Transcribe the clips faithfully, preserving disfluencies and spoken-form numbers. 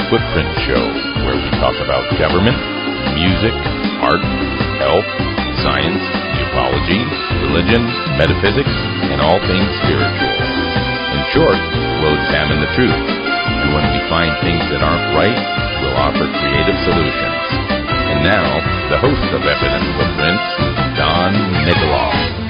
Footprint Show, where we talk about government, music, art, health, science, ufology, religion, metaphysics, and all things spiritual. In short, we'll examine the truth, and when we find things that aren't right, we'll offer creative solutions. And now, the host of Evident Footprints, Don Nikoloff.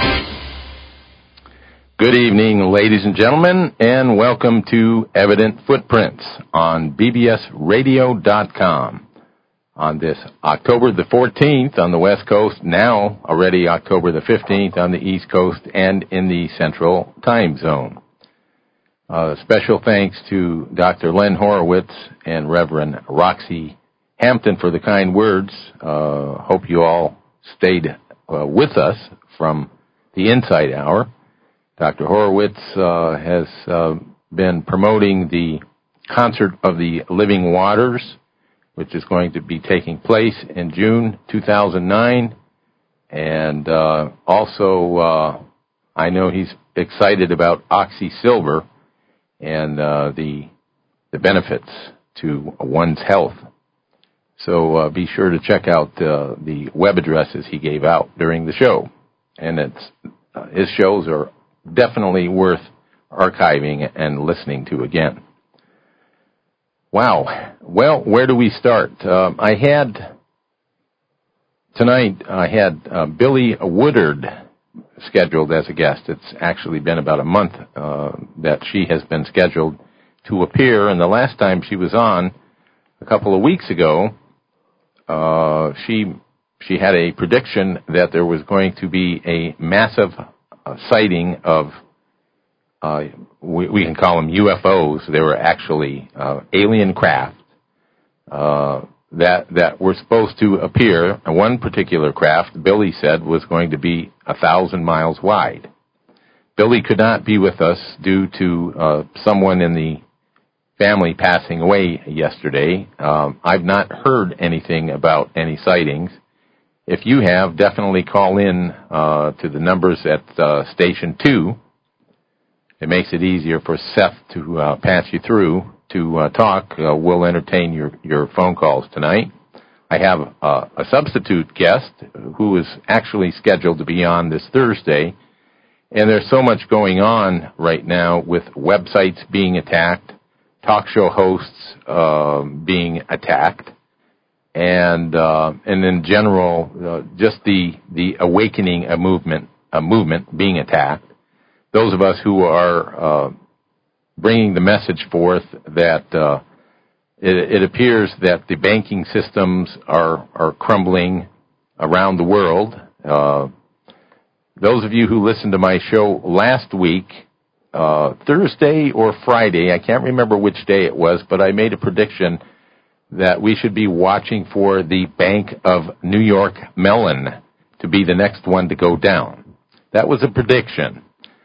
Good evening, ladies and gentlemen, and welcome to Evident Footprints on B B S radio dot com. On this October the fourteenth on the West Coast, now already October the fifteenth on the East Coast and in the Central Time Zone. Uh, special thanks to Doctor Len Horowitz and Reverend Roxy Hampton for the kind words. Uh, hope you all stayed uh, with us from the Insight Hour. Doctor Horowitz uh, has uh, been promoting the Concert of the Living Waters, which is going to be taking place in June two thousand nine. And uh, also, uh, I know he's excited about Oxy Silver and uh, the the benefits to one's health. So uh, be sure to check out uh, the web addresses he gave out during the show. And it's uh, his shows are definitely worth archiving and listening to again. Wow. Well, where do we start? Uh, I had, tonight, I had uh, Billy Woodard scheduled as a guest. It's actually been about a month uh, that she has been scheduled to appear, and the last time she was on, a couple of weeks ago, uh, she she had a prediction that there was going to be a massive a sighting of, uh, we, we can call them U F Os. They were actually uh, alien craft uh, that that were supposed to appear. And one particular craft, Billy said, was going to be a thousand miles wide. Billy could not be with us due to uh, someone in the family passing away yesterday. Um, I've not heard anything about any sightings. If you have, definitely call in uh, to the numbers at uh, Station two. It makes it easier for Seth to uh, pass you through to uh, talk. Uh, we'll entertain your, your phone calls tonight. I have uh, a substitute guest who is actually scheduled to be on this Thursday, and there's so much going on right now with websites being attacked, talk show hosts uh, being attacked, and uh, and in general, uh, just the the awakening a movement a movement being attacked. Those of us who are uh, bringing the message forth that uh, it, it appears that the banking systems are are crumbling around the world. Uh, those of you who listened to my show last week, uh, Thursday or Friday, I can't remember which day it was, but I made a prediction that we should be watching for the Bank of New York Mellon to be the next one to go down. That was a prediction.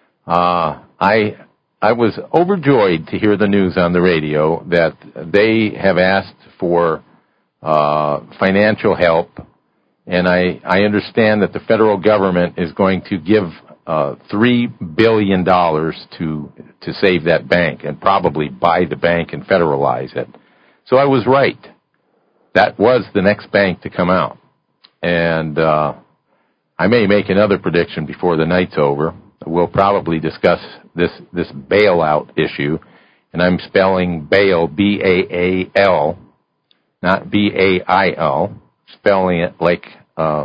Uh, I I was overjoyed to hear the news on the radio that they have asked for uh, financial help, and I, I understand that the federal government is going to give uh, three billion dollars to to save that bank and probably buy the bank and federalize it. So I was right. That was the next bank to come out. And uh, I may make another prediction before the night's over. We'll probably discuss this, this bailout issue. And I'm spelling bail, B A A L, not B A I L, spelling it like uh,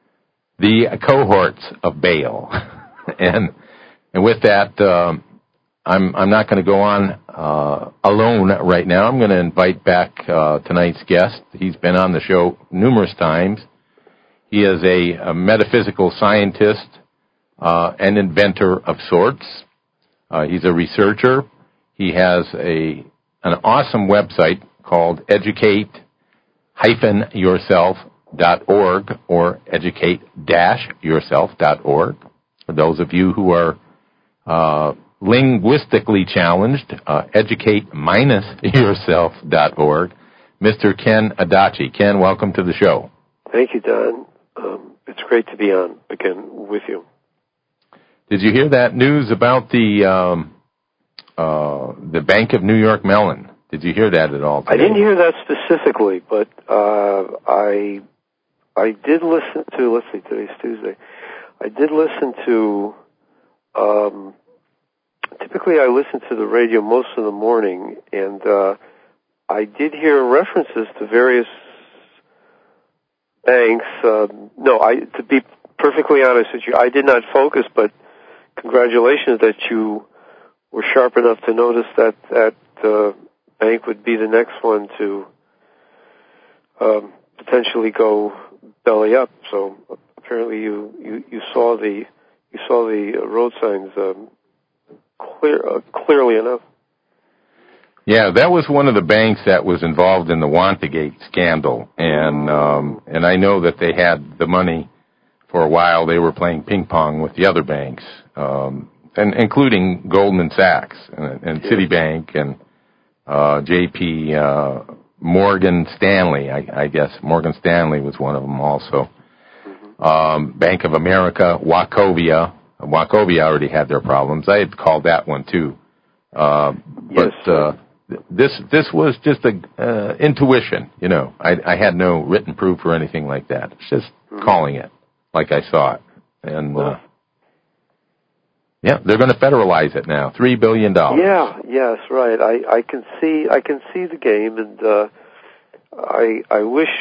the cohorts of Baal. and and with that, um, I'm I'm not going to go on uh, alone right now. I'm going to invite back uh, tonight's guest. He's been on the show numerous times. He is a, a metaphysical scientist, uh, an inventor of sorts. Uh, he's a researcher. He has a an awesome website called educate dash yourself dot org or educate dash yourself dot org. For those of you who are uh, linguistically challenged, uh, educate dash yourself dot org. Mister Ken Adachi. Ken, welcome to the show. Thank you, Don. Um, it's great to be on again with you. Did you hear that news about the um, uh, the Bank of New York Mellon? Did you hear that at all today? I didn't hear that specifically, but uh, I I did listen to, let's see, today's Tuesday. I did listen to, um, typically I listen to the radio most of the morning, and uh, I did hear references to various banks. Uh, no, I to be perfectly honest with you, I did not focus, but congratulations that you were sharp enough to notice that that uh, bank would be the next one to um, potentially go belly up. So apparently you, you, you saw the you saw the road signs um, clear uh, clearly enough. Yeah, that was one of the banks that was involved in the Wantegate scandal, and um, and I know that they had the money for a while. They were playing ping pong with the other banks, um, and including Goldman Sachs and, and Citibank and uh, J P uh, Morgan Stanley. I, I guess Morgan Stanley was one of them also. Mm-hmm. Um, Bank of America, Wachovia. Wachovia already had their problems. I had called that one too, uh, but. Yes. Uh, This this was just a uh, intuition, you know. I, I had no written proof or anything like that. It's just mm-hmm. calling it like I saw it, and uh, yeah, they're going to federalize it now, three billion dollars. Yeah, yes, right. I, I can see I can see the game, and uh, I I wish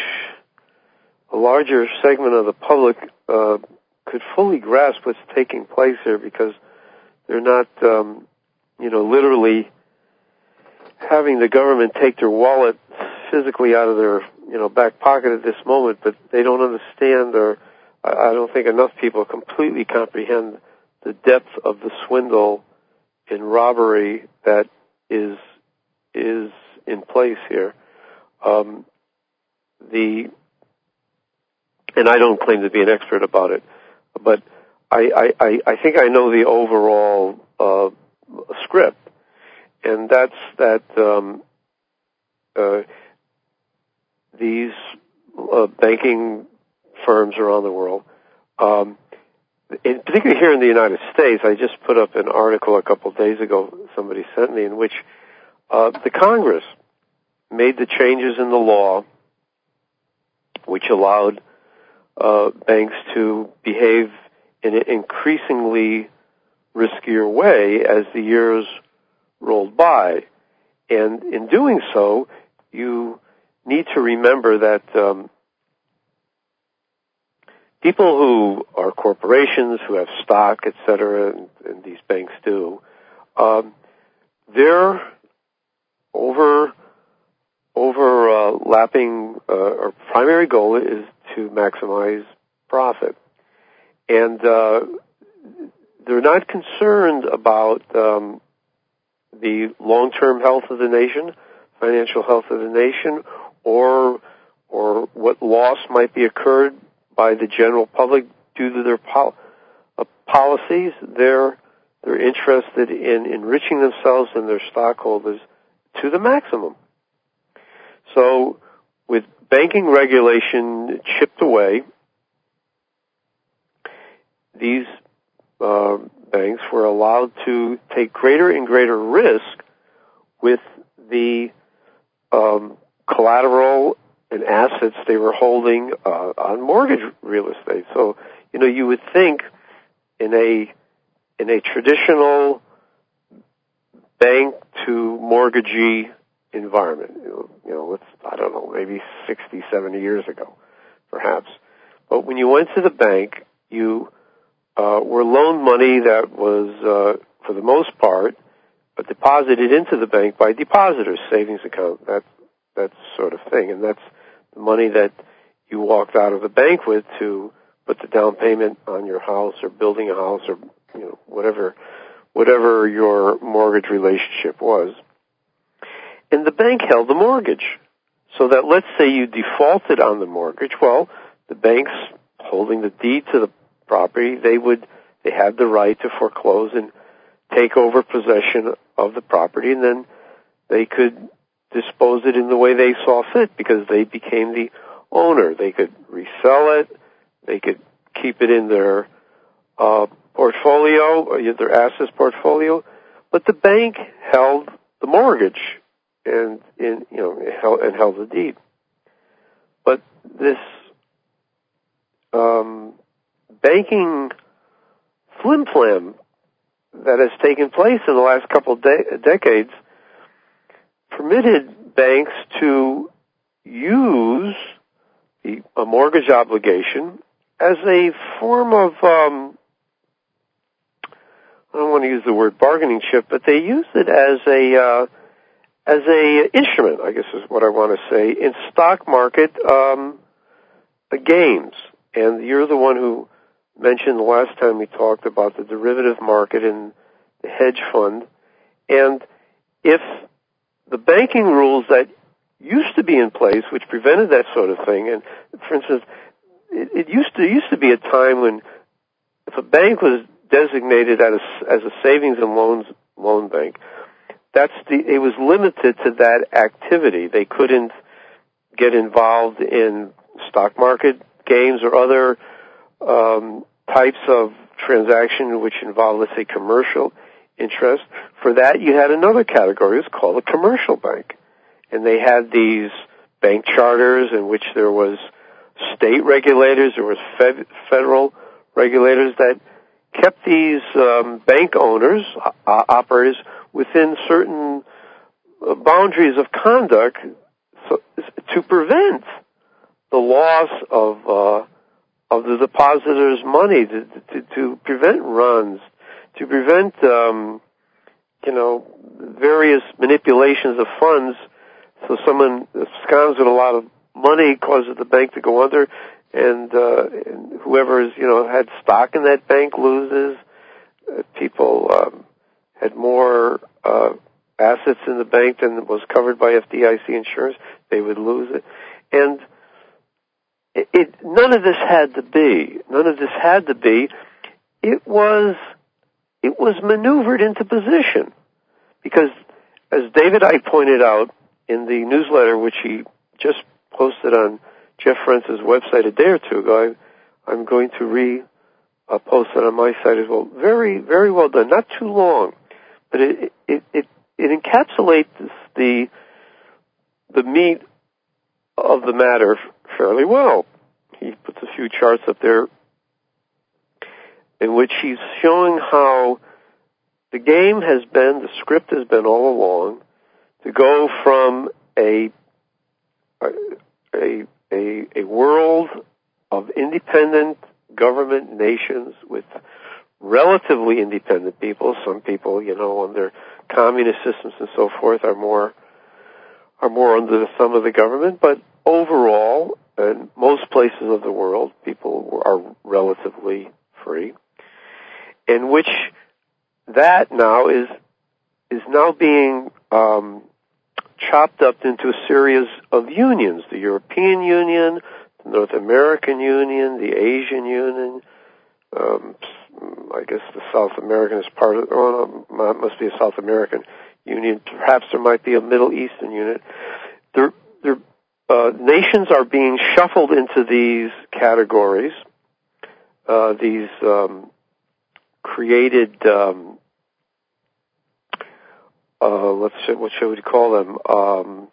a larger segment of the public uh, could fully grasp what's taking place here, because they're not, um, you know, literally having the government take their wallet physically out of their, you know, back pocket at this moment, but they don't understand, or I don't think enough people completely comprehend the depth of the swindle and robbery that is is in place here. Um, the and I don't claim to be an expert about it, but I I, I think I know the overall uh, script. And that's that um, uh, these uh, banking firms around the world, um, in, particularly here in the United States, I just put up an article a couple of days ago, somebody sent me, in which uh, the Congress made the changes in the law which allowed uh, banks to behave in an increasingly riskier way as the years rolled by. And in doing so, you need to remember that um, people who are corporations, who have stock, et cetera, and, and these banks do, um, their over overlapping uh, or primary goal is to maximize profit. And uh, they're not concerned about um, the long-term health of the nation, financial health of the nation, or or what loss might be occurred by the general public due to their pol- uh, policies. They're they're interested in enriching themselves and their stockholders to the maximum. So, with banking regulation chipped away, these uh, banks were allowed to take greater and greater risk with the um, collateral and assets they were holding uh, on mortgage real estate. So, you know, you would think in a in a traditional bank to mortgagee environment, you know, let's, I don't know, maybe sixty, seventy years ago, perhaps. But when you went to the bank, you uh, were loaned money that was, uh, for the most part, uh, deposited into the bank by depositors, savings account, that that sort of thing. And that's the money that you walked out of the bank with to put the down payment on your house or building a house or, you know, whatever, whatever your mortgage relationship was. And the bank held the mortgage. So that, let's say you defaulted on the mortgage, well, the bank's holding the deed to the property, they would, they had the right to foreclose and take over possession of the property, and then they could dispose it in the way they saw fit because they became the owner. They could resell it, they could keep it in their uh, portfolio, or their assets portfolio, but the bank held the mortgage. and in you know held, and held the deed. But this um, banking flim-flam that has taken place in the last couple of de- decades permitted banks to use the, a mortgage obligation as a form of, um, I don't want to use the word bargaining chip, but they used it as a uh, as a instrument, I guess is what I want to say, in stock market um, gains. And you're the one who mentioned the last time we talked about the derivative market and the hedge fund. And if the banking rules that used to be in place, which prevented that sort of thing, and for instance, it, it used to used to be a time when if a bank was designated as a, as a savings and loans loan bank, that's the it was limited to that activity. They couldn't get involved in stock market games or other um, types of transaction which involve, let's say, commercial interest. For that, you had another category. It was called a commercial bank. And they had these bank charters in which there was state regulators, there was fed, federal regulators that kept these um, bank owners, uh, operators, within certain uh, boundaries of conduct so, to prevent the loss of uh, of the depositors' money, to, to, to prevent runs, to prevent um, you know various manipulations of funds. So someone absconds with a lot of money causes the bank to go under, and, uh, and whoever is, you know had stock in that bank loses. Uh, people um, had more uh, assets in the bank than was covered by F D I C insurance. They would lose it, and it, it none of this had to be. None of this had to be. It was it was maneuvered into position because, as David Icke pointed out in the newsletter, which he just posted on Jeff France's website a day or two ago, I, I'm going to re-post it on my site as well. Very, very well done. Not too long, but it it it, it encapsulates the the meat of the matter fairly well. He puts a few charts up there in which he's showing how the game has been, the script has been all along, to go from a a a, a world of independent government nations with relatively independent people. Some people, you know, under communist systems and so forth, are more are more under the thumb of the government. But overall, in most places of the world, people are relatively free. In which that now is is now being um, chopped up into a series of unions: the European Union, the North American Union, the Asian Union. Um, I guess the South American is part of. Oh no, it must be a South American Union. Perhaps there might be a Middle Eastern unit. There, there, uh, nations are being shuffled into these categories. Uh, these um, created. Um, Uh, let's say, what should we call them? Um,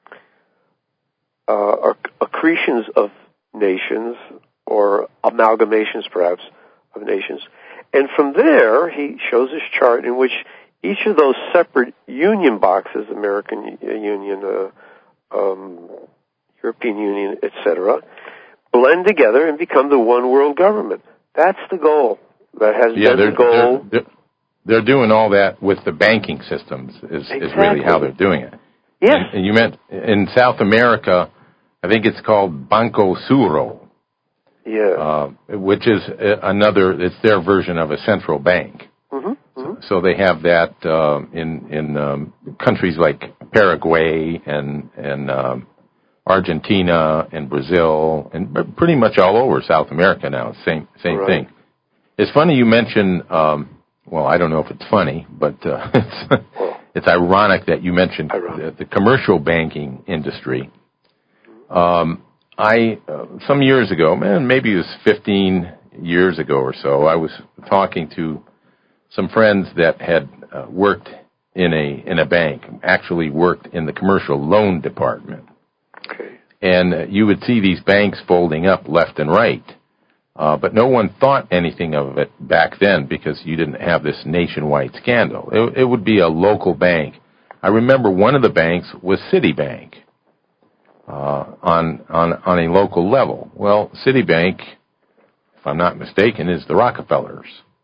uh, accretions of nations, or amalgamations, perhaps, of nations. And from there, he shows this chart in which each of those separate union boxes, American Union, uh, um, European Union, et cetera, blend together and become the one world government. That's the goal. That has yeah, been the goal. They're, they're, They're doing all that with the banking systems is, exactly. is really how they're doing it. Yes. And, and you meant in South America, I think it's called Banco Suro. Yeah. Uh, which is another, it's their version of a central bank. Mm-hmm. Mm-hmm. So, so they have that uh, in, in um, countries like Paraguay and, and um, Argentina and Brazil and pretty much all over South America now. Same, same right. thing. It's funny you mention, um, well, I don't know if it's funny, but uh, it's it's ironic that you mentioned the, the commercial banking industry. Um, I uh, some years ago, man, maybe it was fifteen years ago or so, I was talking to some friends that had uh, worked in a in a bank, actually worked in the commercial loan department. Okay. And uh, you would see these banks folding up left and right. Uh, but no one thought anything of it back then because you didn't have this nationwide scandal. It, it would be a local bank. I remember one of the banks was Citibank uh, on on on a local level. Well, Citibank, if I'm not mistaken, is the Rockefellers.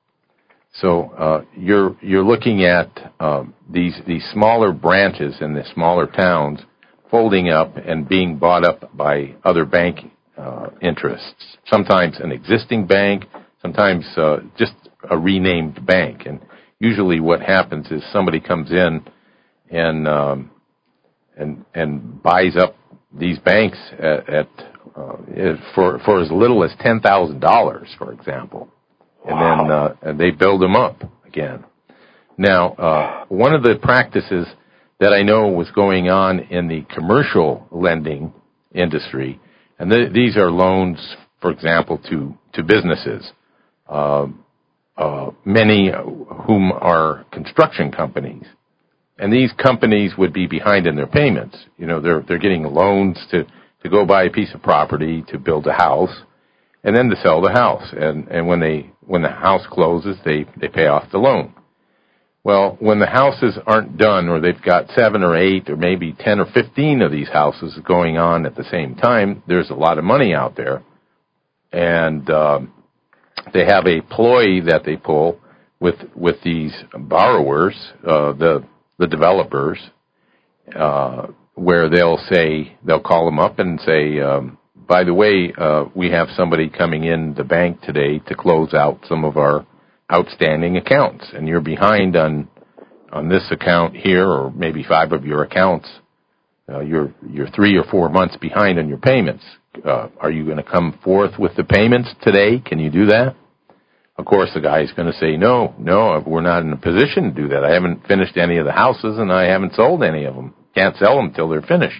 So uh, you're you're looking at um, these these smaller branches in the smaller towns folding up and being bought up by other bank uh, interests. Sometimes an existing bank, sometimes uh, just a renamed bank. And usually, what happens is somebody comes in and um, and and buys up these banks at, at uh, for for as little as ten thousand dollars, for example. And then uh, and they build them up again. Now, uh, one of the practices that I know was going on in the commercial lending industry, and th- these are loans, for example, to to businesses, uh, uh, many whom are construction companies, and these companies would be behind in their payments. You know, they're they're getting loans to to go buy a piece of property to build a house, and then to sell the house. And, and when they when the house closes, they, they pay off the loan. Well, when the houses aren't done, or they've got seven or eight or maybe ten or fifteen of these houses going on at the same time, there's a lot of money out there. And um, they have a ploy that they pull with with these borrowers, uh, the the developers, uh, where they'll say, they'll call them up and say, um, by the way, uh, we have somebody coming in the bank today to close out some of our outstanding accounts, and you're behind on on this account here, or maybe five of your accounts. Uh, you're you're three or four months behind on your payments. Uh, are you going to come forth with the payments today? Can you do that? Of course, the guy's going to say, no, no, we're not in a position to do that. I haven't finished any of the houses, and I haven't sold any of them. Can't sell them till they're finished.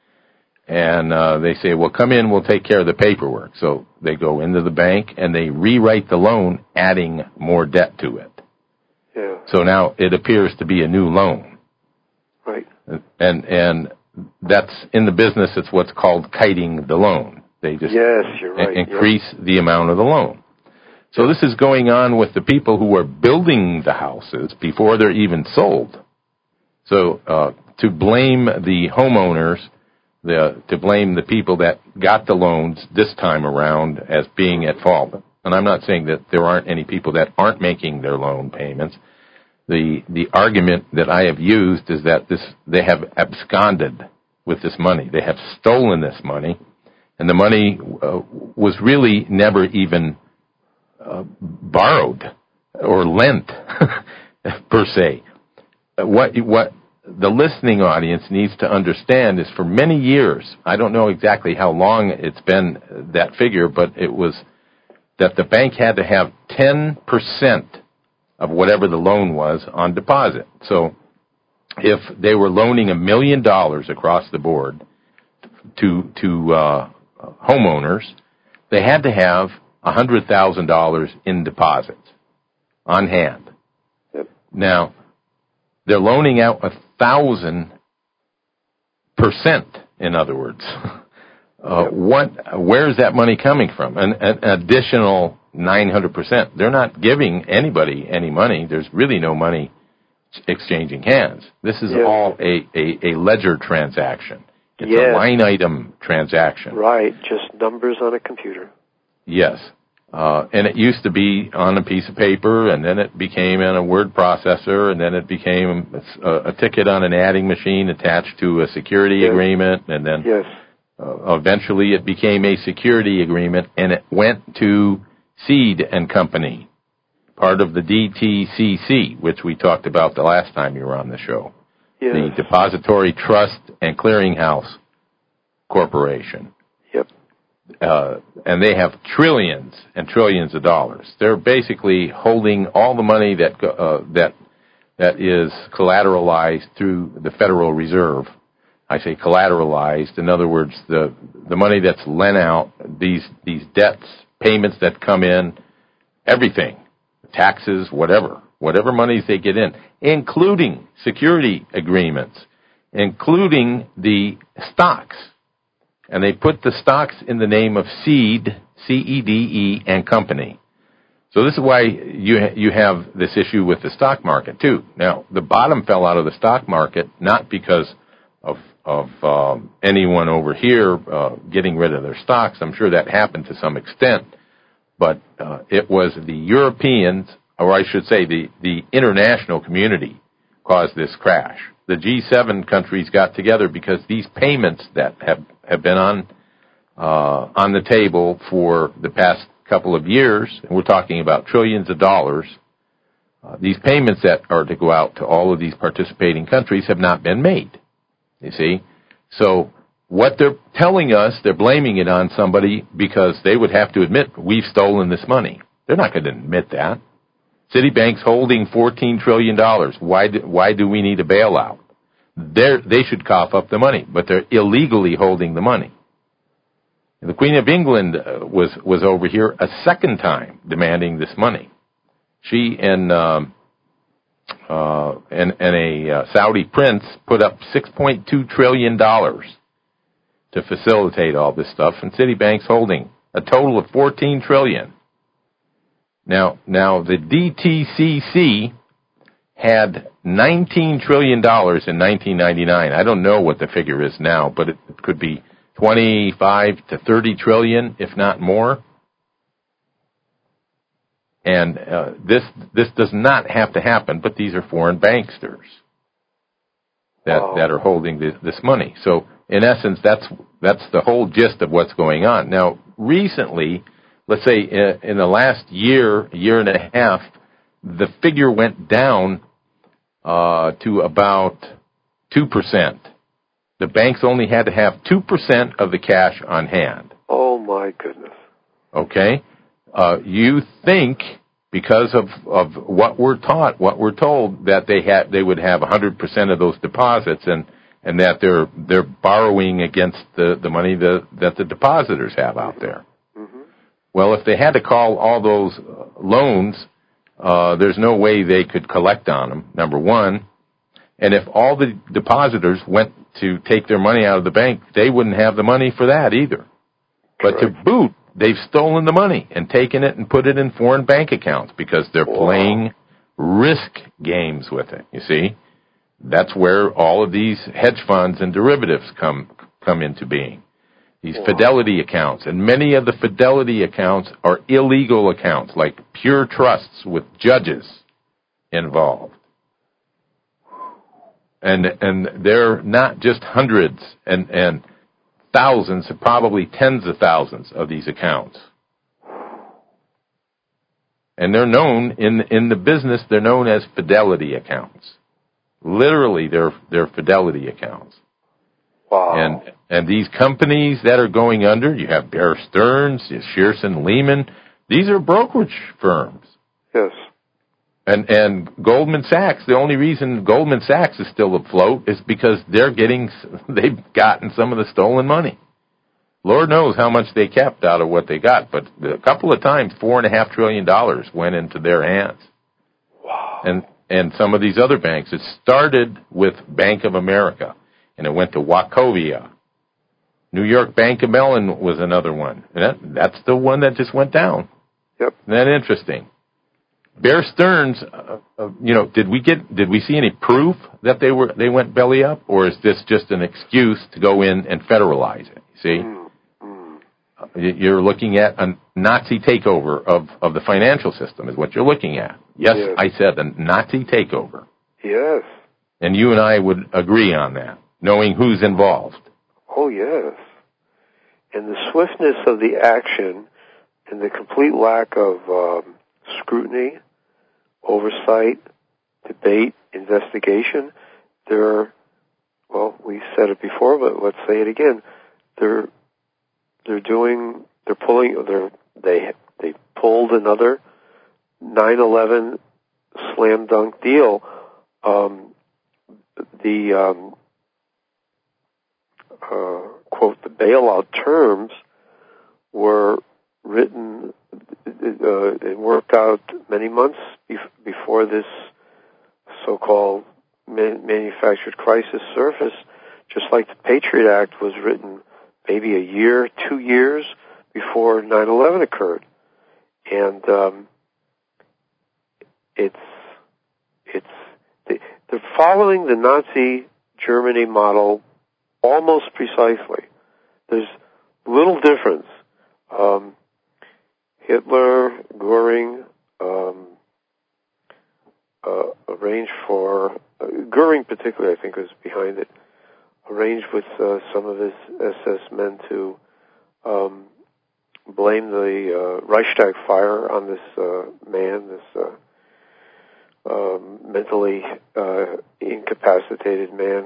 And uh, they say, well, come in, we'll take care of the paperwork. So they go into the bank, and they rewrite the loan, adding more debt to it. Yeah. So now it appears to be a new loan. Right. And and that's, in the business, it's what's called kiting the loan. They just yes, you're right. increase yes. the amount of the loan. So this is going on with the people who are building the houses before they're even sold. So uh, to blame the homeowners, the, to blame the people that got the loans this time around as being at fault. And I'm not saying that there aren't any people that aren't making their loan payments. The the argument that I have used is that this they have absconded with this money. They have stolen this money, and the money uh, was really never even uh, borrowed or lent per se. What what the listening audience needs to understand is, for many years, I don't know exactly how long it's been that figure, but it was that the bank had to have ten percent of whatever the loan was on deposit. So if they were loaning a million dollars across the board to to uh, homeowners, they had to have one hundred thousand dollars in deposits on hand. Yep. Now, they're loaning out a thousand percent, in other words. Uh, yep. What? Where's that money coming from? An, an additional nine hundred percent. They're not giving anybody any money. There's really no money exchanging hands. This is yes. all a, a, a ledger transaction. It's yes. a line item transaction. Right, just numbers on a computer. Yes. Uh, and it used to be on a piece of paper, and then it became in a word processor, and then it became a, a ticket on an adding machine attached to a security yes. agreement, and then yes. uh, eventually it became a security agreement, and it went to Seed and Company, part of the D T C C, which we talked about the last time you were on the show. Yes. The Depository Trust and Clearinghouse Corporation. Yep. Uh, and they have trillions and trillions of dollars. They're basically holding all the money that uh, that that is collateralized through the Federal Reserve. I say collateralized. In other words, the the money that's lent out, these these debts, payments that come in, everything, taxes, whatever, whatever monies they get in, including security agreements, including the stocks. And they put the stocks in the name of Seed, C E D E, and Company. So this is why you you have this issue with the stock market, too. Now, the bottom fell out of the stock market not because of of um, anyone over here uh, getting rid of their stocks. I'm sure that happened to some extent. But uh, it was the Europeans, or I should say the, the international community, caused this crash. The G seven countries got together because these payments that have, have been on uh, on the table for the past couple of years, and we're talking about trillions of dollars, uh, these payments that are to go out to all of these participating countries have not been made, you see. So what they're telling us, they're blaming it on somebody because they would have to admit, we've stolen this money. They're not going to admit that. Citibank's holding fourteen trillion dollars. Why do, why do we need a bailout? They're, they should cough up the money, but they're illegally holding the money. The Queen of England uh, was, was over here a second time demanding this money. She and, um, uh, and, and a uh, Saudi prince put up six point two trillion dollars to facilitate all this stuff, and Citibank's holding a total of fourteen trillion dollars. Now, now the D T C C had nineteen trillion dollars in nineteen ninety-nine. I don't know what the figure is now, but it, it could be twenty-five to thirty trillion, if not more. And uh, this this does not have to happen, but these are foreign banksters that wow. that are holding this, this money. So in essence, that's that's the whole gist of what's going on. Now, recently, let's say in, in the last year, year and a half, the figure went down uh, to about two percent. The banks only had to have two percent of the cash on hand. Oh, my goodness. Okay? Uh, you think, because of, of what we're taught, what we're told, that they had, they would have one hundred percent of those deposits, and, and that they're they're borrowing against the, the money that, that the depositors have out there. Mm-hmm. Well, if they had to call all those loans, uh, there's no way they could collect on them, number one. And if all the depositors went to take their money out of the bank, they wouldn't have the money for that either. But to boot, they've stolen the money and taken it and put it in foreign bank accounts because they're wow. playing risk games with it, you see. That's where all of these hedge funds and derivatives come come into being. These wow. fidelity accounts, and many of the fidelity accounts are illegal accounts, like pure trusts with judges involved. And and they're not just hundreds and, and thousands, probably tens of thousands of these accounts. And they're known, in in the business, they're known as fidelity accounts. Literally, they're, they're fidelity accounts. Wow. And and these companies that are going under, you have Bear Stearns, Shearson Lehman, these are brokerage firms. Yes. And and Goldman Sachs, the only reason Goldman Sachs is still afloat is because they're getting, they've gotten some of the stolen money. Lord knows how much they kept out of what they got, but a couple of times, four and a half trillion dollars went into their hands. Wow. And and some of these other banks, it started with Bank of America, and it went to Wachovia. New York Bank of Mellon was another one. And that, that's the one that just went down. Yep. Isn't that interesting? Bear Stearns, uh, uh, you know, did we get, did we see any proof that they were, they went belly up, or is this just an excuse to go in and federalize it? You see, mm-hmm. uh, you're looking at a Nazi takeover of, of the financial system, is what you're looking at. Yes, yes, I said a Nazi takeover. Yes. And you and I would agree on that, knowing who's involved. Oh yes. And the swiftness of the action and the complete lack of um, scrutiny, oversight, debate, investigation, they're, well, we said it before, but let's say it again. They're they're doing they're pulling they're they they pulled another nine eleven slam dunk deal. Um, the um, uh, quote the bailout terms were written. uh, it worked out many months bef- before this so-called man- manufactured crisis surfaced, just like the Patriot Act was written maybe a year, two years before nine eleven occurred. And um, it's it's they're following the Nazi Germany model almost precisely. There's little difference. Um, Hitler, Goering, um, uh, arranged for uh, Goering particularly, I think, was behind it. Arranged with uh, some of his S S men to um, blame the uh, Reichstag fire on this uh, man, this uh, um, mentally uh, incapacitated man.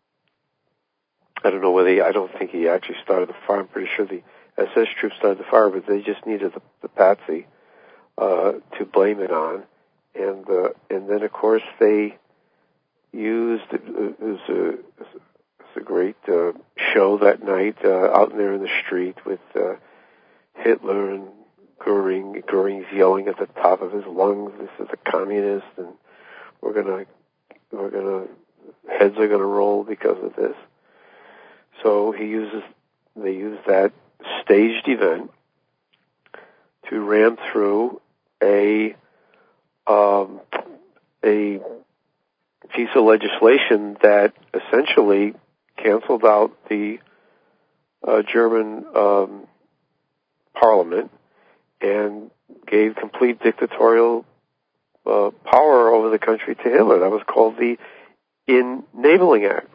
I don't know whether he, I don't think he actually started the fire. I'm pretty sure the S S troops started the fire, but they just needed the, the patsy uh, to blame it on. And uh, and then, of course, they used, it was a, it was a great uh, show that night uh, out there in the street with uh, Hitler and Goering. Goering's yelling at the top of his lungs, "This is a communist, and we're gonna, we're gonna, heads are gonna roll because of this." So he uses, they use that staged event to ram through a um, a piece of legislation that essentially canceled out the uh, German um, parliament and gave complete dictatorial uh, power over the country to Hitler. That was called the Enabling Act.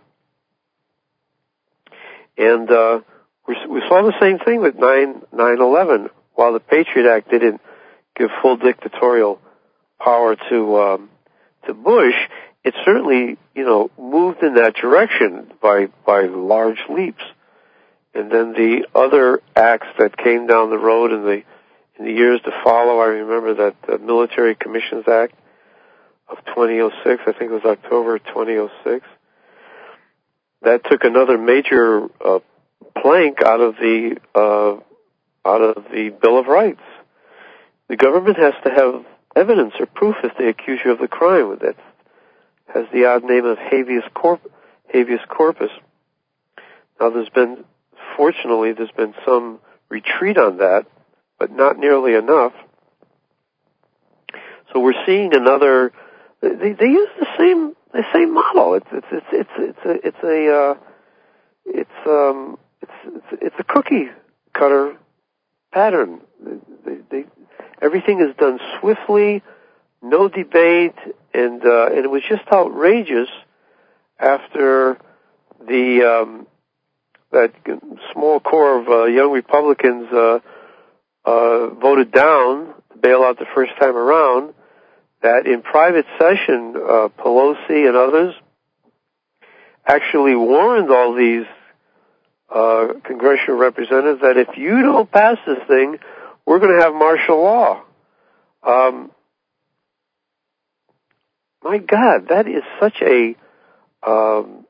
And uh, we, we saw the same thing with nine eleven. While the Patriot Act didn't give full dictatorial power to um, to Bush, it certainly, you know, moved in that direction by by large leaps. And then the other acts that came down the road in the in the years to follow, I remember that the Military Commissions Act of twenty oh six, I think it was October twenty oh six. That took another major uh, plank out of the uh, out of the Bill of Rights. The government has to have evidence or proof if they accuse you of the crime. That has the odd name of habeas corp- habeas corpus. Now, there's been, fortunately, there's been some retreat on that, but not nearly enough. So we're seeing another. They, they use the same the same model. It's it's it's it's it's a it's a uh, it's um it's, it's it's a cookie cutter pattern. They, they, everything is done swiftly, no debate, and uh, and it was just outrageous after the um, that small core of uh, young Republicans uh, uh, voted down to bail out the first time around. That in private session, uh, Pelosi and others actually warned all these uh, congressional representatives that if you don't pass this thing, we're going to have martial law. Um, my God, that is such a um,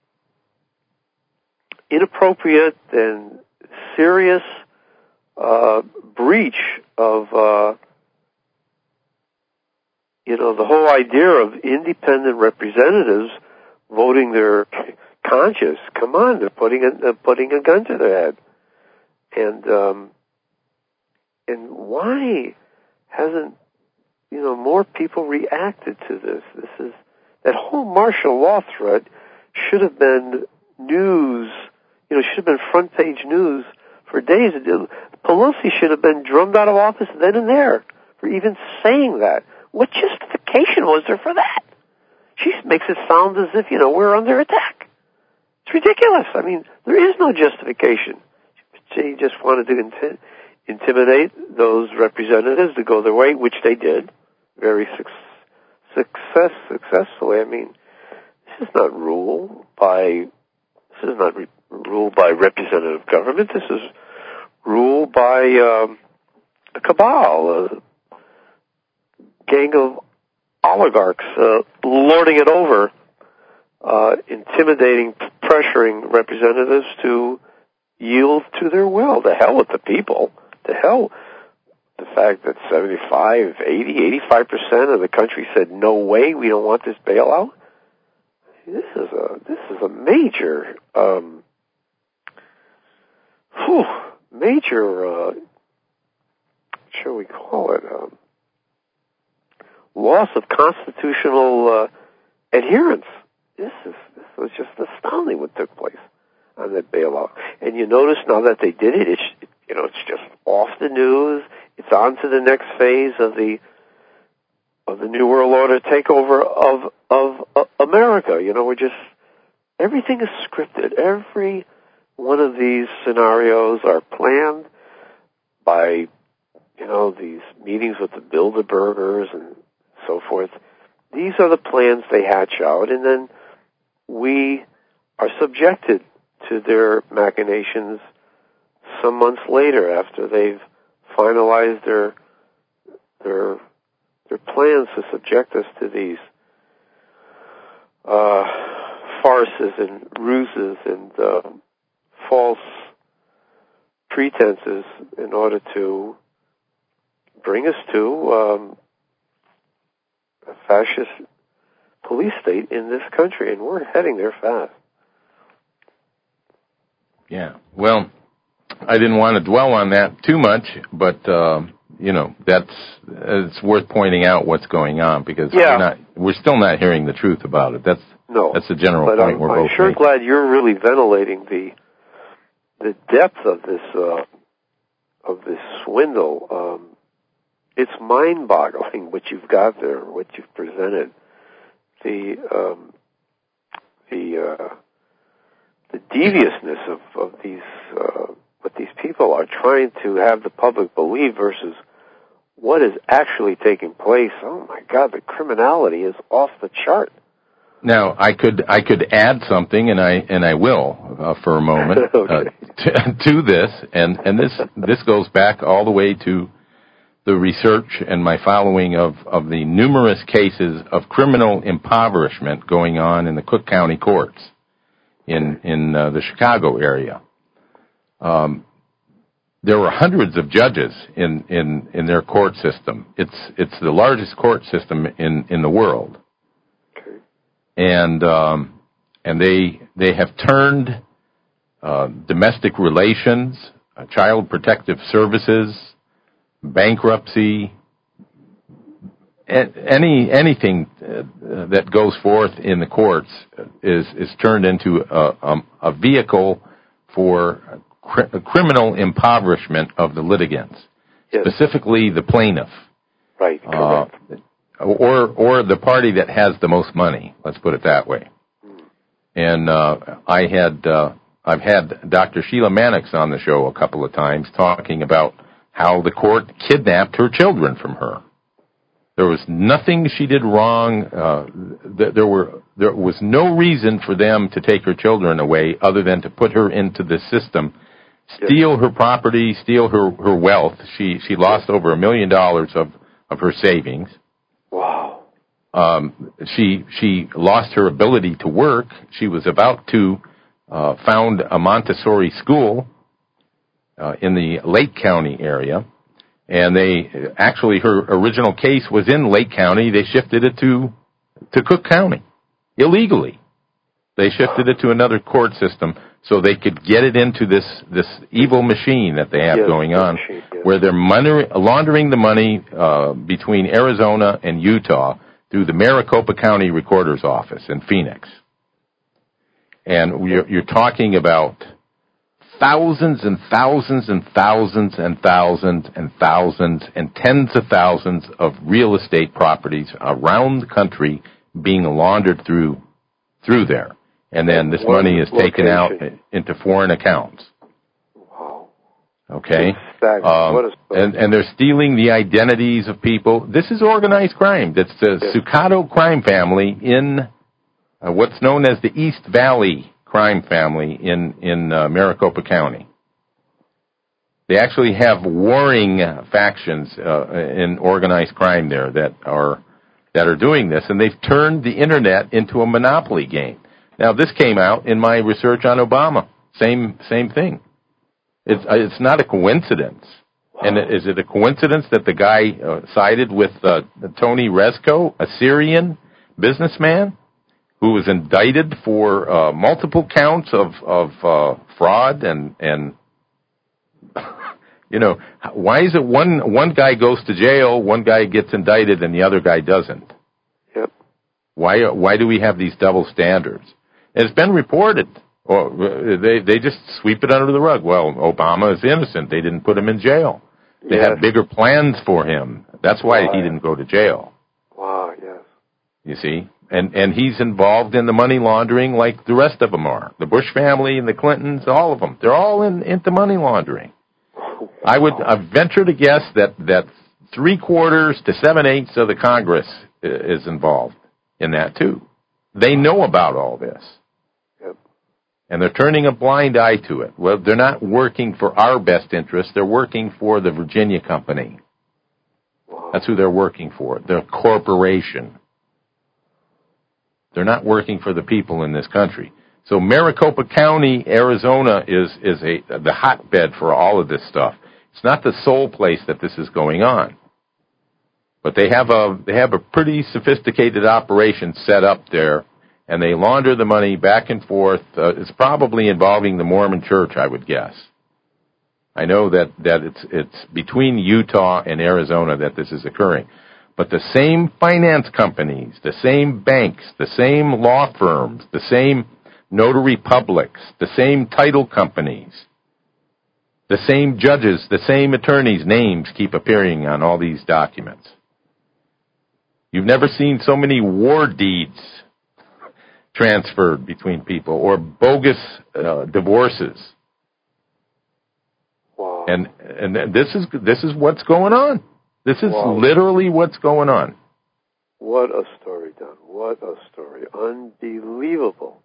inappropriate and serious uh, breach of uh, you know, the whole idea of independent representatives voting their conscience. Come on, they're putting a, they're putting a gun to their head. And, um, and why hasn't, you know, more people reacted to this? This is, that whole martial law threat should have been news, you know, should have been front page news for days. Pelosi should have been drummed out of office then and there for even saying that. What justification was there for that? She makes it sound as if, you know, we're under attack. It's ridiculous. I mean, there is no justification. She just wanted to inti- intimidate those representatives to go their way, which they did very su- success successfully. I mean, this is not rule by this is not re- rule by representative government. This is rule by um, a cabal, a gang of oligarchs uh, lording it over, uh, intimidating, pressuring representatives to yield to their will. To hell with the people. To hell. the fact that seventy-five, eighty, eighty-five percent of the country said, no way, we don't want this bailout. This is a, this is a major, um, whew, major, uh, what shall we call it, um, loss of constitutional uh, adherence. This is this was just astounding what took place on that bailout. And you notice now that they did it, it's you know it's just off the news. It's on to the next phase of the of the New World Order takeover of of uh, America. You know, we're just everything is scripted. Every one of these scenarios are planned by you know these meetings with the Bilderbergers and so forth. These are the plans they hatch out, and then we are subjected to their machinations some months later after they've finalized their their their plans to subject us to these uh, farces and ruses and uh, false pretenses in order to bring us to um, a fascist police state in this country, and we're heading there fast. Yeah, well, I didn't want to dwell on that too much, but uh, you know that's it's worth pointing out what's going on because yeah. we're not we're still not hearing the truth about it. That's no, that's the general but point I'm, we're I'm both sure making. glad you're really ventilating the the depth of this uh, of this swindle. Um, it's mind-boggling what you've got there, what you've presented. The um, the uh, the deviousness of, of these uh, what these people are trying to have the public believe versus what is actually taking place. Oh my God, the criminality is off the chart. Now, I could I could add something, and I and I will uh, for a moment okay. uh, to, to this, and and this this goes back all the way to the research and my following of, of the numerous cases of criminal impoverishment going on in the Cook County courts in in uh, the Chicago area. Um, there were hundreds of judges in, in, in their court system. It's it's the largest court system in, in the world, Okay. and um, and they they have turned uh, domestic relations, uh, child protective services, bankruptcy, any anything uh, that goes forth in the courts is is turned into a, um, a vehicle for cr- criminal impoverishment of the litigants, yes. specifically the plaintiff, right? Correct. Uh, or or the party that has the most money. Let's put it that way. Mm. And uh, I had uh, I've had Doctor Sheila Mannix on the show a couple of times talking about how the court kidnapped her children from her. There was nothing she did wrong. Uh, th- there were there was no reason for them to take her children away other than to put her into the system, steal yes. her property, steal her, her wealth. She she lost over a million dollars of, of her savings. Wow. Um, she she lost her ability to work. She was about to uh, found a Montessori school Uh, in the Lake County area, and they actually her original case was in Lake County. They shifted it to to Cook County illegally. They shifted it to another court system so they could get it into this this evil machine that they have yes, going on, machine, yes. where they're money, laundering the money uh, between Arizona and Utah through the Maricopa County Recorder's Office in Phoenix. And you're, you're talking about thousands and thousands and thousands and thousands and thousands and tens of thousands of real estate properties around the country being laundered through through there. And then this money is taken out into foreign accounts. Wow. Okay? Um, what is and, and they're stealing the identities of people. This is organized crime. That's the yes. Sucato crime family in uh, what's known as the East Valley crime family in, in uh, Maricopa County. They actually have warring factions uh, in organized crime there that are that are doing this, and they've turned the internet into a monopoly game. Now, this came out in my research on Obama. Same same thing. It's it's not a coincidence And is it a coincidence that the guy uh, sided with uh, Tony Rezko, a Syrian businessman, who was indicted for uh, multiple counts of of uh, fraud and and you know, why is it one one guy goes to jail, one guy gets indicted, and the other guy doesn't? Yep. Why why do we have these double standards? It's been reported. Or they they just sweep it under the rug. Well, Obama is innocent. They didn't put him in jail. They yes. have bigger plans for him. That's why wow. he didn't go to jail. Wow, yes. You see? And and he's involved in the money laundering like the rest of them are. The Bush family and the Clintons, all of them. They're all in into money laundering. Wow. I would I venture to guess that, that three-quarters to seven-eighths of the Congress is involved in that, too. They know about all this. And they're turning a blind eye to it. Well, they're not working for our best interest. They're working for the Virginia company. That's who they're working for, the corporation. They're not working for the people in this country. So Maricopa County, Arizona, is is a the hotbed for all of this stuff. It's not the sole place that this is going on. But they have a they have a pretty sophisticated operation set up there. And they launder the money back and forth. Uh, it's probably involving the Mormon Church, I would guess. I know that, that it's it's between Utah and Arizona that this is occurring. But the same finance companies, the same banks, the same law firms, the same notary publics, the same title companies, the same judges, the same attorneys' names keep appearing on all these documents. You've never seen so many war deeds transferred between people, or bogus uh, divorces. Wow. And and this is this is what's going on. This is wow. literally what's going on. What a story, Don. What a story. Unbelievable.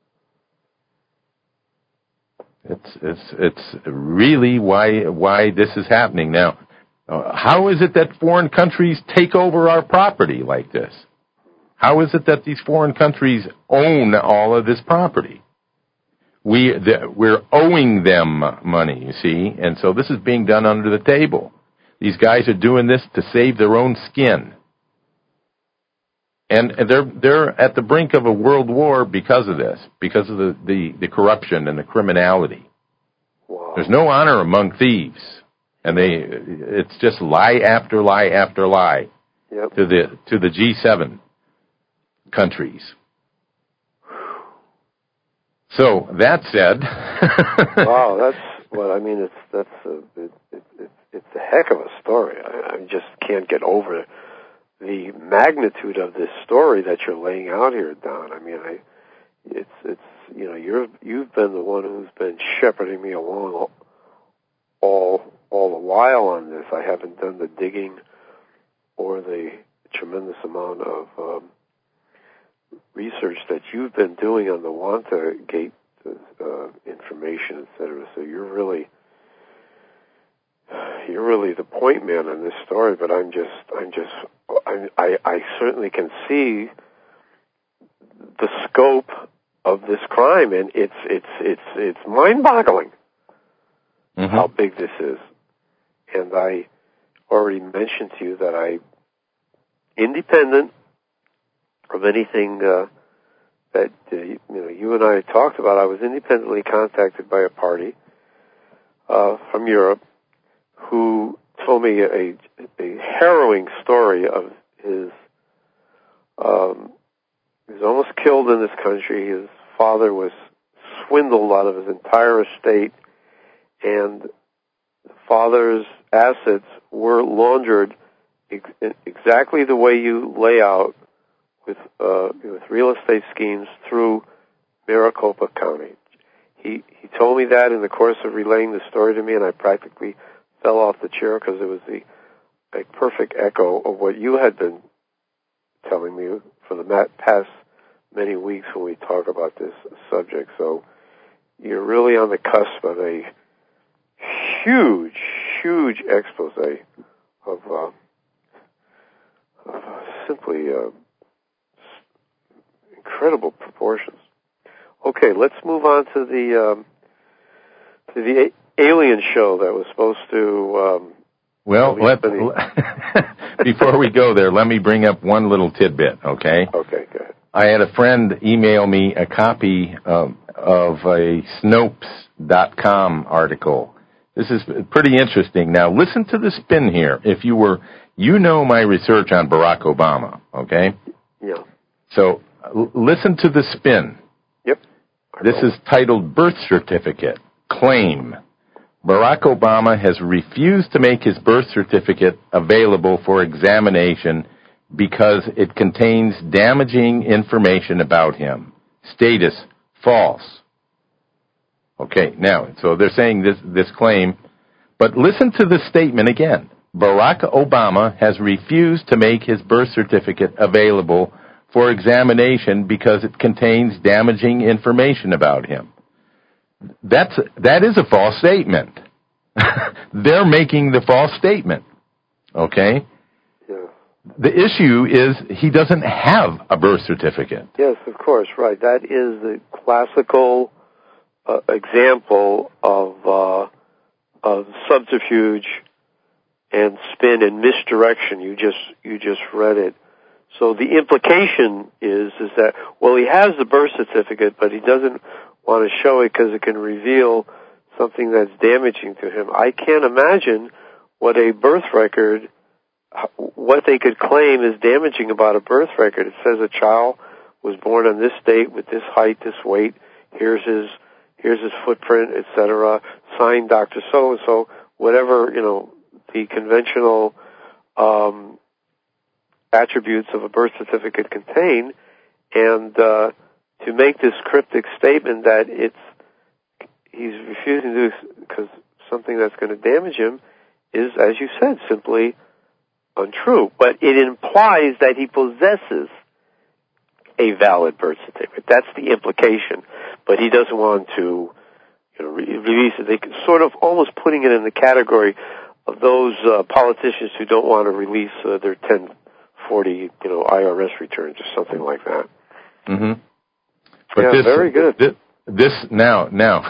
It's it's it's really why why this is happening now. Uh, how is it that foreign countries take over our property like this? How is it that these foreign countries own all of this property? We, the, we're owing them money, you see, and so this is being done under the table. These guys are doing this to save their own skin. And they're, they're at the brink of a world war because of this, because of the, the, the corruption and the criminality. Wow. There's no honor among thieves. And they, it's just lie after lie after lie yep. to the, to the G seven. Countries. So that said, wow, that's well. I mean, it's that's a, it, it, it, it's a heck of a story. I, I just can't get over the magnitude of this story that you're laying out here, Don. I mean, I it's it's you know you're you've been the one who's been shepherding me along all all, all the while on this. I haven't done the digging or the tremendous amount of um, research that you've been doing on the Wanta Gate uh, information, et cetera. So you're really, you're really the point man in this story. But I'm just, I'm just, I, I, I certainly can see the scope of this crime, and it's, it's, it's, it's mind-boggling mm-hmm. how big this is. And I already mentioned to you that I, independent of anything uh, that uh, you know you and I talked about, I was independently contacted by a party uh, from Europe who told me a, a harrowing story of his. Um, he was almost killed in this country. His father was swindled out of his entire estate, and the father's assets were laundered ex- exactly the way you lay out with uh, with real estate schemes through Maricopa County. He he told me that in the course of relaying the story to me, and I practically fell off the chair because it was the a perfect echo of what you had been telling me for the past many weeks when we talk about this subject. So you're really on the cusp of a huge, huge expose of, uh, of simply uh, incredible proportions. Okay, let's move on to the um, to the a- alien show that was supposed to um, Well, let, before we go there, let me bring up one little tidbit, okay? Okay, go ahead. I had a friend email me a copy of, of a Snopes dot com article. This is pretty interesting. Now, listen to the spin here. If you were, you know my research on Barack Obama, okay? Yeah. So, l- listen to the spin. Yep. This is titled Birth Certificate Claim. Barack Obama has refused to make his birth certificate available for examination because it contains damaging information about him. Status, false. Okay, now, so they're saying this, this claim, but listen to the statement again. Barack Obama has refused to make his birth certificate available for examination because it contains damaging information about him. That's, that is a false statement. They're making the false statement. Okay? Yeah. The issue is he doesn't have a birth certificate. Yes, of course, right. That is the classical uh, example of uh, of subterfuge and spin and misdirection. You just you just read it. So the implication is is that, well, he has the birth certificate, but he doesn't want to show it because it can reveal something that's damaging to him. I can't imagine what a birth record, what they could claim is damaging about a birth record. It says a child was born on this date with this height, this weight. Here's his here's his footprint, et cetera. Signed Doctor So and So. Whatever, you know, the conventional um, attributes of a birth certificate contain, and uh, to make this cryptic statement that it's he's refusing to do this because something that's going to damage him is, as you said, simply untrue. But it implies that he possesses a valid birth certificate. That's the implication. But he doesn't want to, you know, re- release it. They sort of almost putting it in the category of those uh, politicians who don't want to release uh, their ten forty, you know, I R S returns or something like that. Mm-hmm. But yeah, this, very good. This, this now, now,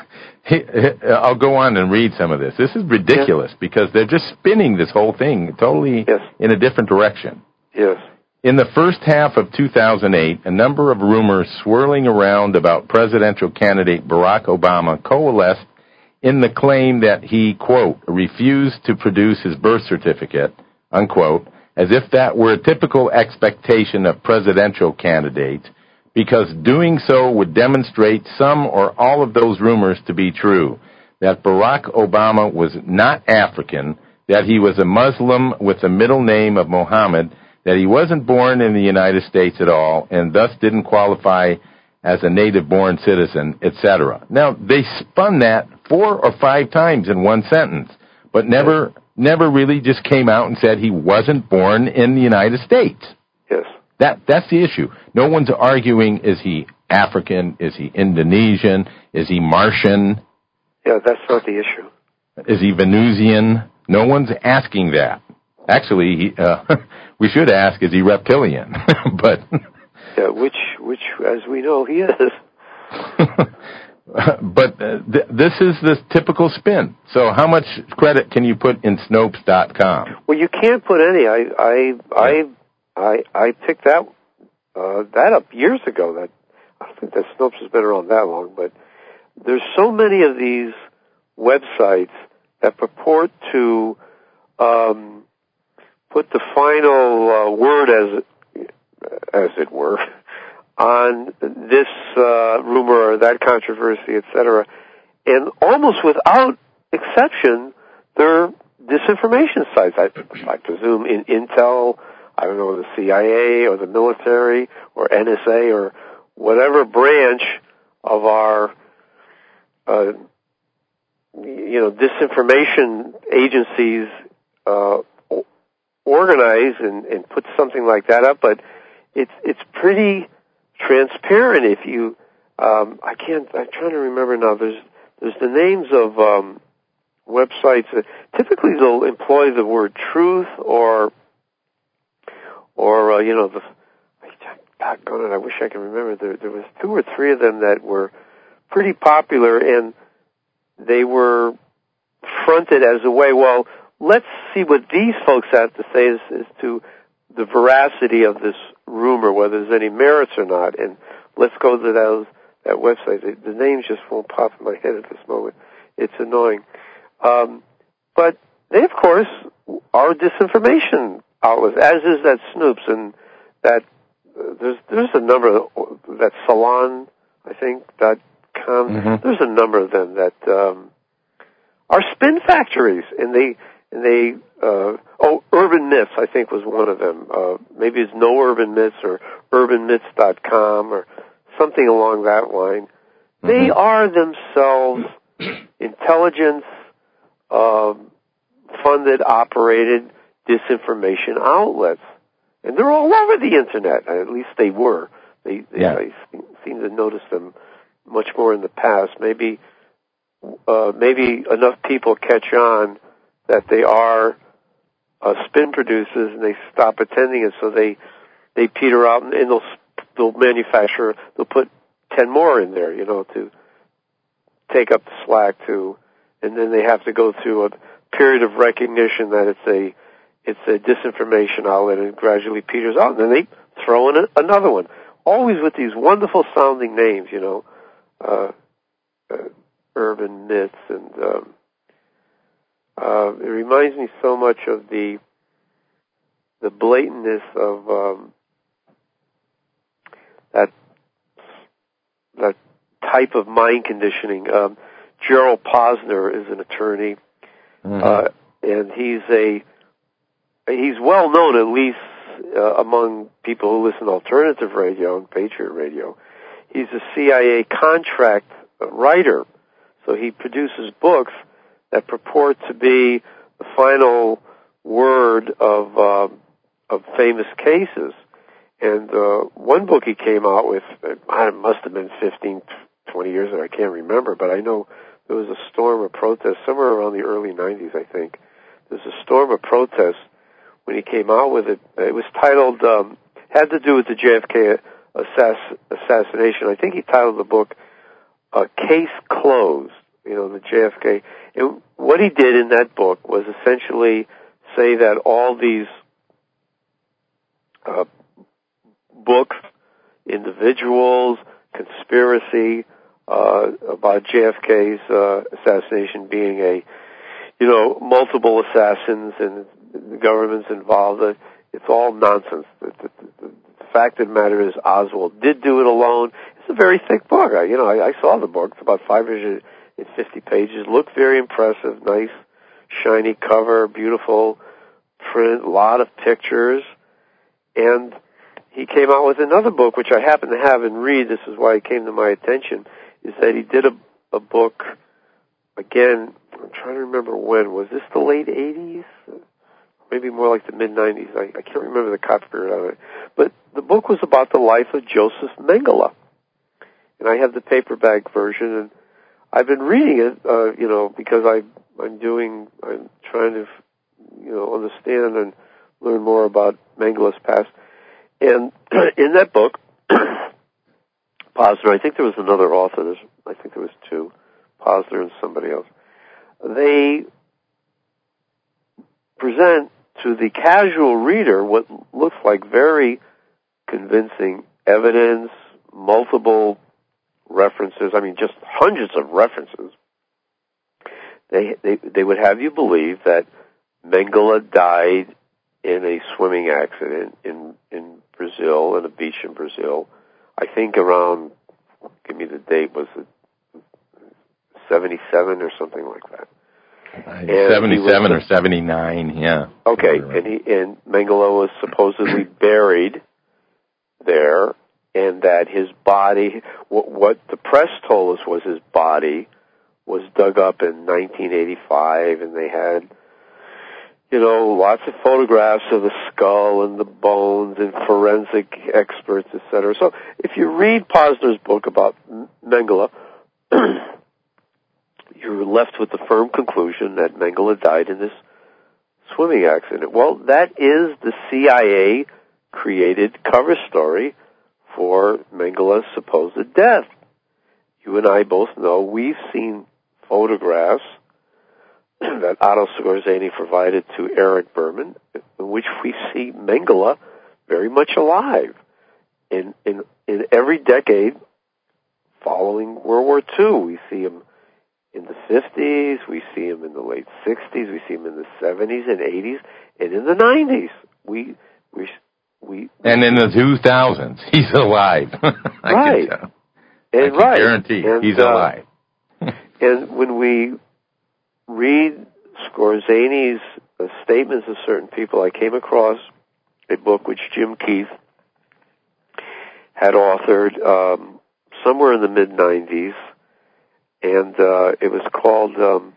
I'll go on and read some of this. This is ridiculous yes. because they're just spinning this whole thing totally yes. in a different direction. Yes. In the first half of two thousand eight, a number of rumors swirling around about presidential candidate Barack Obama coalesced in the claim that he, quote, refused to produce his birth certificate, unquote, as if that were a typical expectation of presidential candidates, because doing so would demonstrate some or all of those rumors to be true, that Barack Obama was not African, that he was a Muslim with the middle name of Mohammed, that he wasn't born in the United States at all, and thus didn't qualify as a native-born citizen, et cetera. Now, they spun that four or five times in one sentence, but never, never really just came out and said he wasn't born in the United States. Yes. That that's the issue. No one's arguing, is he African, is he Indonesian, is he Martian? Yeah, that's not the issue. Is he Venusian? No one's asking that. Actually, he, uh, we should ask, is he reptilian? But yeah, which, which, as we know, he is. But uh, th- this is the typical spin. So how much credit can you put in Snopes dot com? Well, you can't put any. I I I I, I picked that uh, that up years ago. That I don't think that Snopes has been around that long, but there's so many of these websites that purport to um, put the final uh, word, as as it were, on this uh, rumor or that controversy, et cetera. And almost without exception, they're disinformation sites. I, I presume in Intel, I don't know, the C I A or the military or N S A or whatever branch of our, uh, you know, disinformation agencies uh, organize and, and put something like that up. But it's it's pretty transparent. If you, um, I can't, I'm trying to remember now. There's there's the names of um, websites. That typically they'll employ the word truth or or uh, you know the. Doggone it, I wish I could remember. There there was two or three of them that were pretty popular, and they were fronted as a way. Well, let's see what these folks have to say as, as to the veracity of this rumor, whether there's any merits or not. And let's go to those, that website. The, the names just won't pop in my head at this moment. It's annoying. Um, but they, of course, are disinformation outlets, as is that Snoops, and that uh, there's there's a number of that Salon, I think, dot com. Mm-hmm. There's a number of them that um, are spin factories, and they and they uh, oh, Urban Myths, I think, was one of them. Uh, maybe it's No Urban Myths or urban myths dot com or something along that line. Mm-hmm. They are themselves intelligence um, funded, operated disinformation outlets. And they're all over the Internet. At least they were. They, they yeah. I seem to notice them much more in the past. Maybe uh, maybe enough people catch on that they are uh, spin producers and they stop attending it, so they they peter out, and, and they'll they'll manufacture, they'll put ten more in there, you know, to take up the slack to, and then they have to go through a period of recognition that it's a it's a disinformation outlet, and it gradually peters out, and then they throw in a, another one, always with these wonderful sounding names, you know, uh, uh, Urban Myths, and um, uh, it reminds me so much of the the blatantness of um, that that type of mind conditioning. Um, Gerald Posner is an attorney, mm-hmm. uh, and he's a he's well known, at least uh, among people who listen to alternative radio and Patriot Radio. He's a C I A contract writer, so he produces books that purport to be the final word of uh, of famous cases. And uh, one book he came out with, it must have been fifteen, twenty years ago, I can't remember, but I know there was a storm of protest somewhere around the early nineties, I think. There was a storm of protest when he came out with it. It was titled, um, had to do with the J F K assass- assassination. I think he titled the book, uh, Case Closed, you know, the J F K. And what he did in that book was essentially say that all these uh, books, individuals, conspiracy uh, about J F K's uh, assassination being a, you know, multiple assassins and the government's involved. Uh, it's all nonsense. The, the, the, the fact of the matter is Oswald did do it alone. It's a very thick book. I, you know, I, I saw the book. It's about five hundred fifty pages. Looked very impressive. Nice, shiny cover, beautiful print, a lot of pictures. And he came out with another book, which I happen to have and read. This is why it came to my attention, is that he did a, a book, again, I'm trying to remember when. Was this the late eighties? Maybe more like the mid-nineties. I, I can't remember the copyright on it. But the book was about the life of Joseph Mengele. And I have the paperback version, and I've been reading it, uh, you know, because I, I'm doing, I'm trying to, you know, understand and learn more about Mengele's past. And in that book, Posner, I think there was another author, There's, I think there was two, Posner and somebody else. They present to the casual reader what looks like very convincing evidence, multiple references, I mean just hundreds of references. They, they, they would have you believe that Mengele died in a swimming accident in, in Brazil, on a beach in Brazil. I think around, give me the date, was it seventy-seven or something like that? Uh, seventy-seven was, or seventy-nine, yeah. Okay, and he and Mengele was supposedly buried there, and that his body, what, what the press told us was his body was dug up in nineteen eighty-five, and they had, you know, lots of photographs of the skull and the bones and forensic experts, et cetera. So if you read Posner's book about Mengele, you're left with the firm conclusion that Mengele died in this swimming accident. Well, that is the C I A-created cover story for Mengele's supposed death. You and I both know we've seen photographs that Otto Skorzeny provided to Eric Berman, in which we see Mengele very much alive in in in every decade following World War Two. We see him in the fifties, we see him in the late sixties, we see him in the seventies and eighties, and in the nineties. We we we and in the two thousands, he's alive. I right, can tell. and I can right, guarantee and, he's uh, alive. And when we read Skorzeny's uh, statements of certain people, I came across a book which Jim Keith had authored um, somewhere in the mid nineties, and uh, it was called um,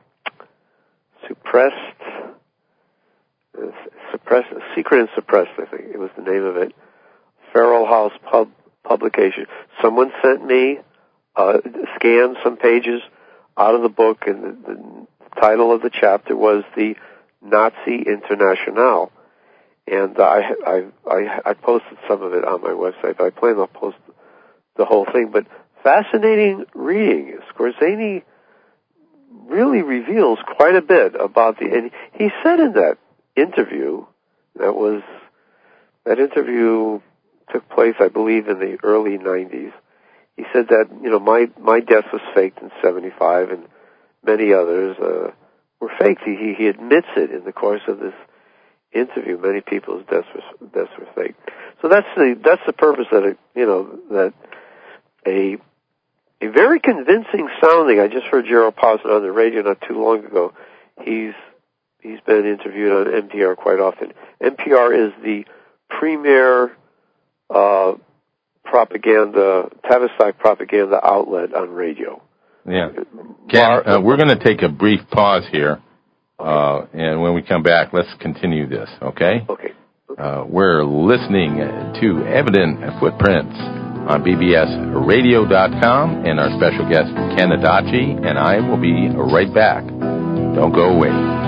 Suppressed, uh, Suppressed, Secret and Suppressed, I think it was the name of it. Feral House pub, publication. Someone sent me, uh, scanned some pages out of the book, and the, the title of the chapter was The Nazi Internationale. And I, I, I, I posted some of it on my website, but I plan to post the whole thing. But fascinating reading. Skorzeny really reveals quite a bit about the, and he said in that interview, that was, that interview took place, I believe, in the early nineties. He said that, you know, my, my death was faked in seventy-five, and many others uh, were faked. He, he admits it in the course of this interview. Many people's deaths were, deaths were faked. So that's the that's the purpose that it, you know, that a a very convincing sounding. I just heard Gerald Posner on the radio not too long ago. He's he's been interviewed on N P R quite often. N P R is the premier uh, propaganda, Tavistock propaganda outlet on radio. Yeah. Ken, uh, we're going to take a brief pause here, uh, and when we come back, let's continue this, okay? Okay. Uh, we're listening to Evident Footprints on B B S radio dot com, and our special guest, Ken Adachi, and I will be right back. Don't go away.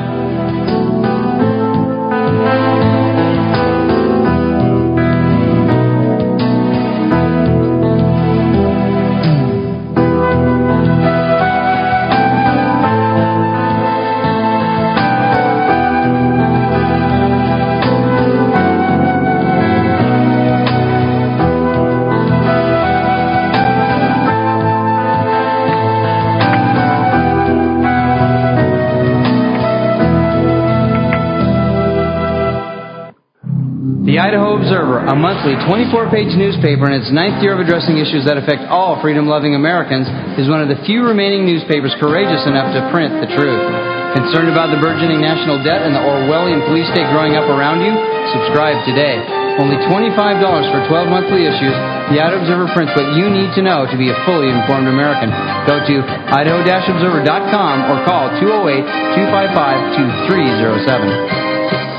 A monthly twenty-four page newspaper in its ninth year of addressing issues that affect all freedom-loving Americans is one of the few remaining newspapers courageous enough to print the truth. Concerned about the burgeoning national debt and the Orwellian police state growing up around you? Subscribe today. Only twenty-five dollars for twelve monthly issues, the Idaho Observer prints what you need to know to be a fully informed American. Go to idaho dash observer dot com or call two oh eight, two five five, two three oh seven.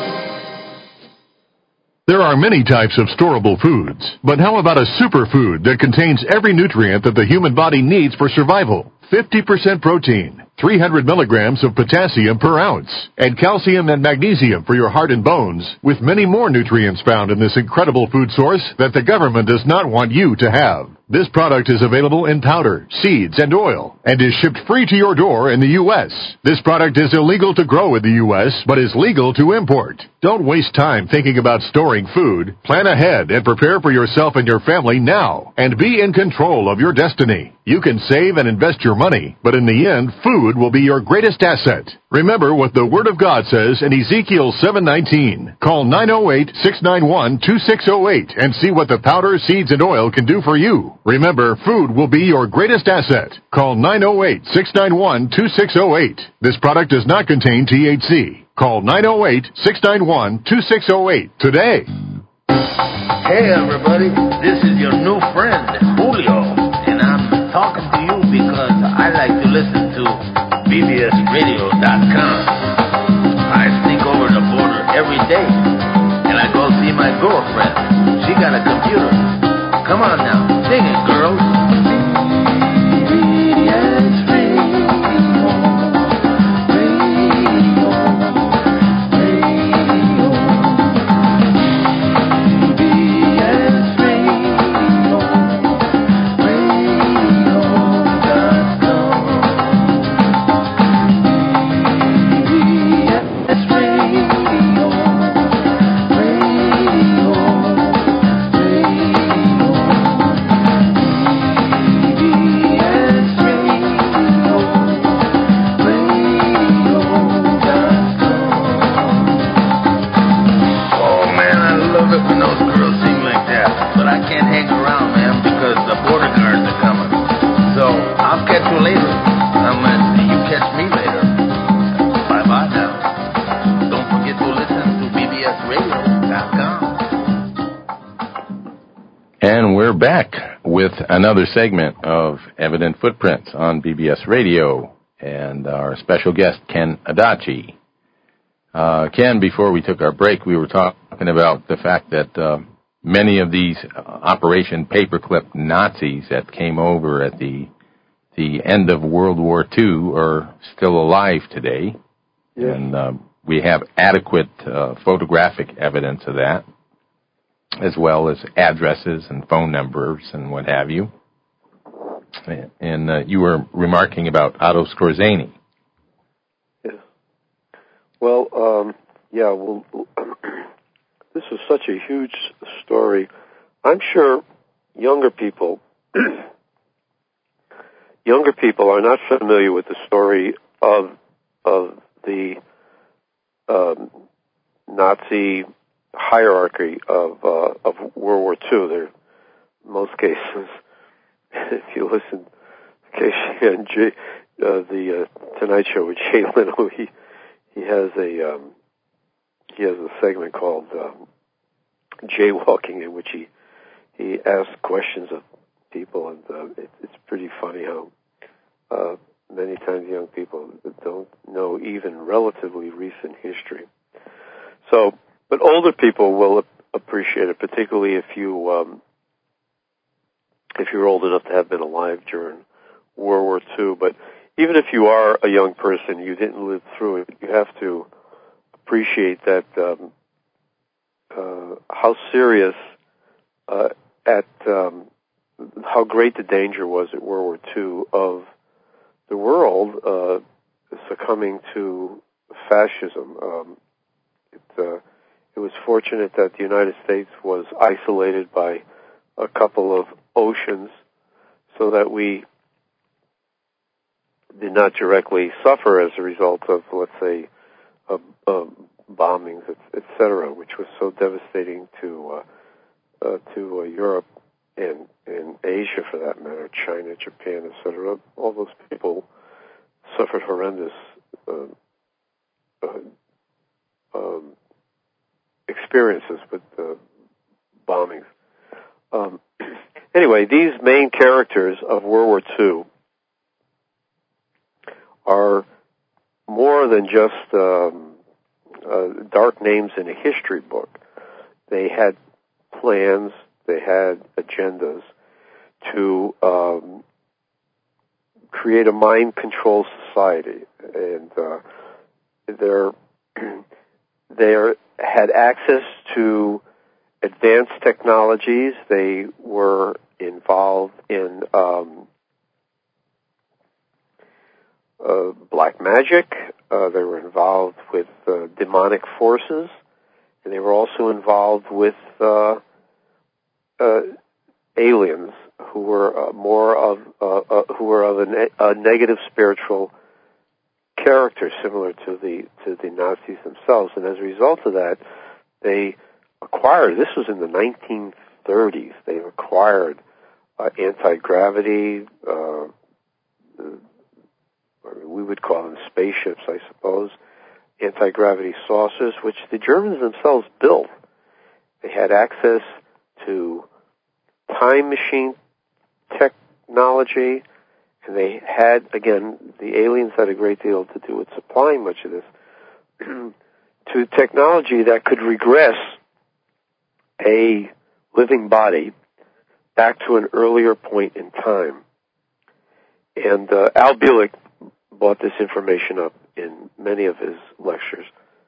There are many types of storable foods, but how about a superfood that contains every nutrient that the human body needs for survival? fifty percent protein, three hundred milligrams of potassium per ounce, and calcium and magnesium for your heart and bones, with many more nutrients found in this incredible food source that the government does not want you to have. This product is available in powder, seeds, and oil, and is shipped free to your door in the U S This product is illegal to grow in the U S, but is legal to import. Don't waste time thinking about storing food. Plan ahead and prepare for yourself and your family now, and be in control of your destiny. You can save and invest your money, but in the end, food will be your greatest asset. Remember what the Word of God says in Ezekiel seven nineteen. Call nine oh eight, six nine one, two six oh eight and see what the powder, seeds, and oil can do for you. Remember, food will be your greatest asset. Call nine oh eight, six nine one, two six oh eight. This product does not contain T H C. Call nine oh eight, six nine one, two six oh eight today. Hey everybody, this is your new friend, Julio, and I'm talking to you because I like to listen to B B S radio dot com. I sneak over the border every day, and I go see my girlfriend. She got a computer. Come on now, sing it, girls. can't hang around, man, because the border guards are coming. So I'll catch you later. Unless you catch me later. Bye-bye now. Don't forget to listen to B B S radio dot com. And we're back with another segment of Evident Footprints on B B S Radio and our special guest, Ken Adachi. Uh, Ken, before we took our break, we were talking about the fact that uh, many of these uh, Operation Paperclip Nazis that came over at the the end of World War Two are still alive today. Yes. And uh, we have adequate uh, photographic evidence of that, as well as addresses and phone numbers and what have you. And uh, you were remarking about Otto Skorzeny. Yeah. Well, um, yeah, well, this is such a huge story. I'm sure younger people, younger people are not familiar with the story of of the um, Nazi hierarchy of uh, of World War Two. There, in most cases, if you listen occasionally on Jay, uh, the uh, Tonight Show with Jay Leno, he he has a um, he has a segment called um, Jaywalking, in which he he asks questions of people, and uh, it, it's pretty funny how uh, many times young people don't know even relatively recent history. So, but older people will appreciate it, particularly if you um, if you're old enough to have been alive during World War Two. But even if you are a young person, you didn't live through it, you have to appreciate that um, uh, how serious uh, at um, how great the danger was at World War Two of the world uh, succumbing to fascism. Um, it, uh, it was fortunate that the United States was isolated by a couple of oceans so that we did not directly suffer as a result of, let's say, uh, uh, bombings, et cetera, which was so devastating to uh, uh, to uh, Europe and, and Asia, for that matter, China, Japan, et cetera. All those people suffered horrendous uh, uh, um, experiences with uh, bombings. Um, anyway, these main characters of World War Two are more than just um, uh, dark names in a history book. They had plans, they had agendas to um, create a mind-control society, and uh, they're, they had access to advanced technologies. They were involved in um, uh, black magic. Uh, they were involved with uh, demonic forces, and they were also involved with uh, uh, aliens who were uh, more of uh, uh, who were of a, ne- a negative spiritual character, similar to the to the Nazis themselves. And as a result of that, they acquired. This was in the nineteen thirties. They acquired uh, anti-gravity. Uh, we would call them spaceships, I suppose. Anti-gravity saucers, which the Germans themselves built. They had access to time machine technology, and they had, again, the aliens had a great deal to do with supplying much of this, to technology that could regress a living body back to an earlier point in time. And uh, Al Bielek brought this information up in many of his lectures.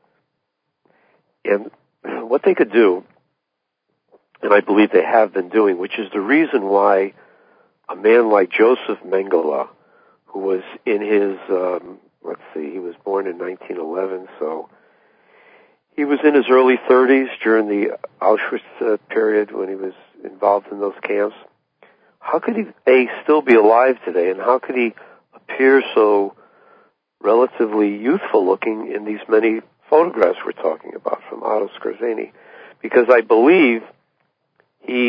And what they could do, and I believe they have been doing, which is the reason why a man like Joseph Mengele, who was in his, um, let's see, he was born in nineteen eleven, so he was in his early thirties during the Auschwitz uh, period when he was involved in those camps. How could he, A, still be alive today, and how could he appear so relatively youthful looking in these many photographs we're talking about from Otto Skorzeny? Because I believe he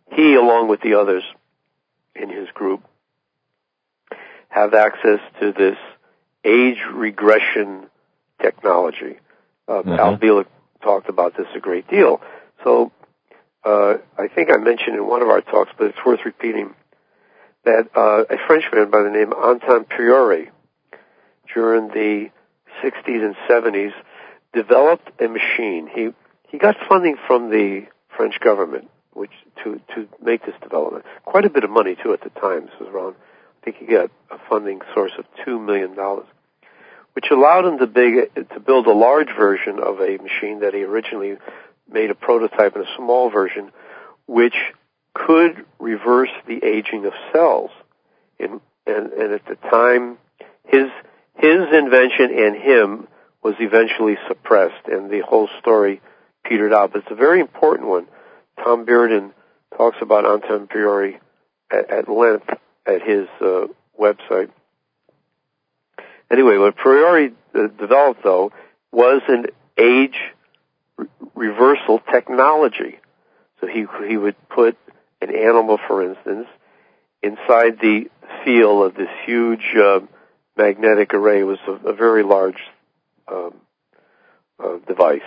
he, along with the others in his group, have access to this age regression technology. Uh, mm-hmm. Al Bielek talked about this a great deal. So uh, I think I mentioned in one of our talks, but it's worth repeating, that uh, a Frenchman by the name of Anton Priori, during the sixties and seventies, developed a machine. He he got funding from the French government, which to to make this development. Quite a bit of money too at the time. This was around, I think he got a funding source of two million dollars, which allowed him to big to build a large version of a machine that he originally made a prototype and a small version, which could reverse the aging of cells. In, and, and at the time, his his invention and him was eventually suppressed, and the whole story petered out. But it's a very important one. Tom Bearden talks about Anton Priori at, at length at his uh, website. Anyway, what Priori uh, developed, though, was an age re- reversal technology. So he he would put an animal, for instance, inside the field of this huge uh, magnetic array. It was a, a very large um, uh, device.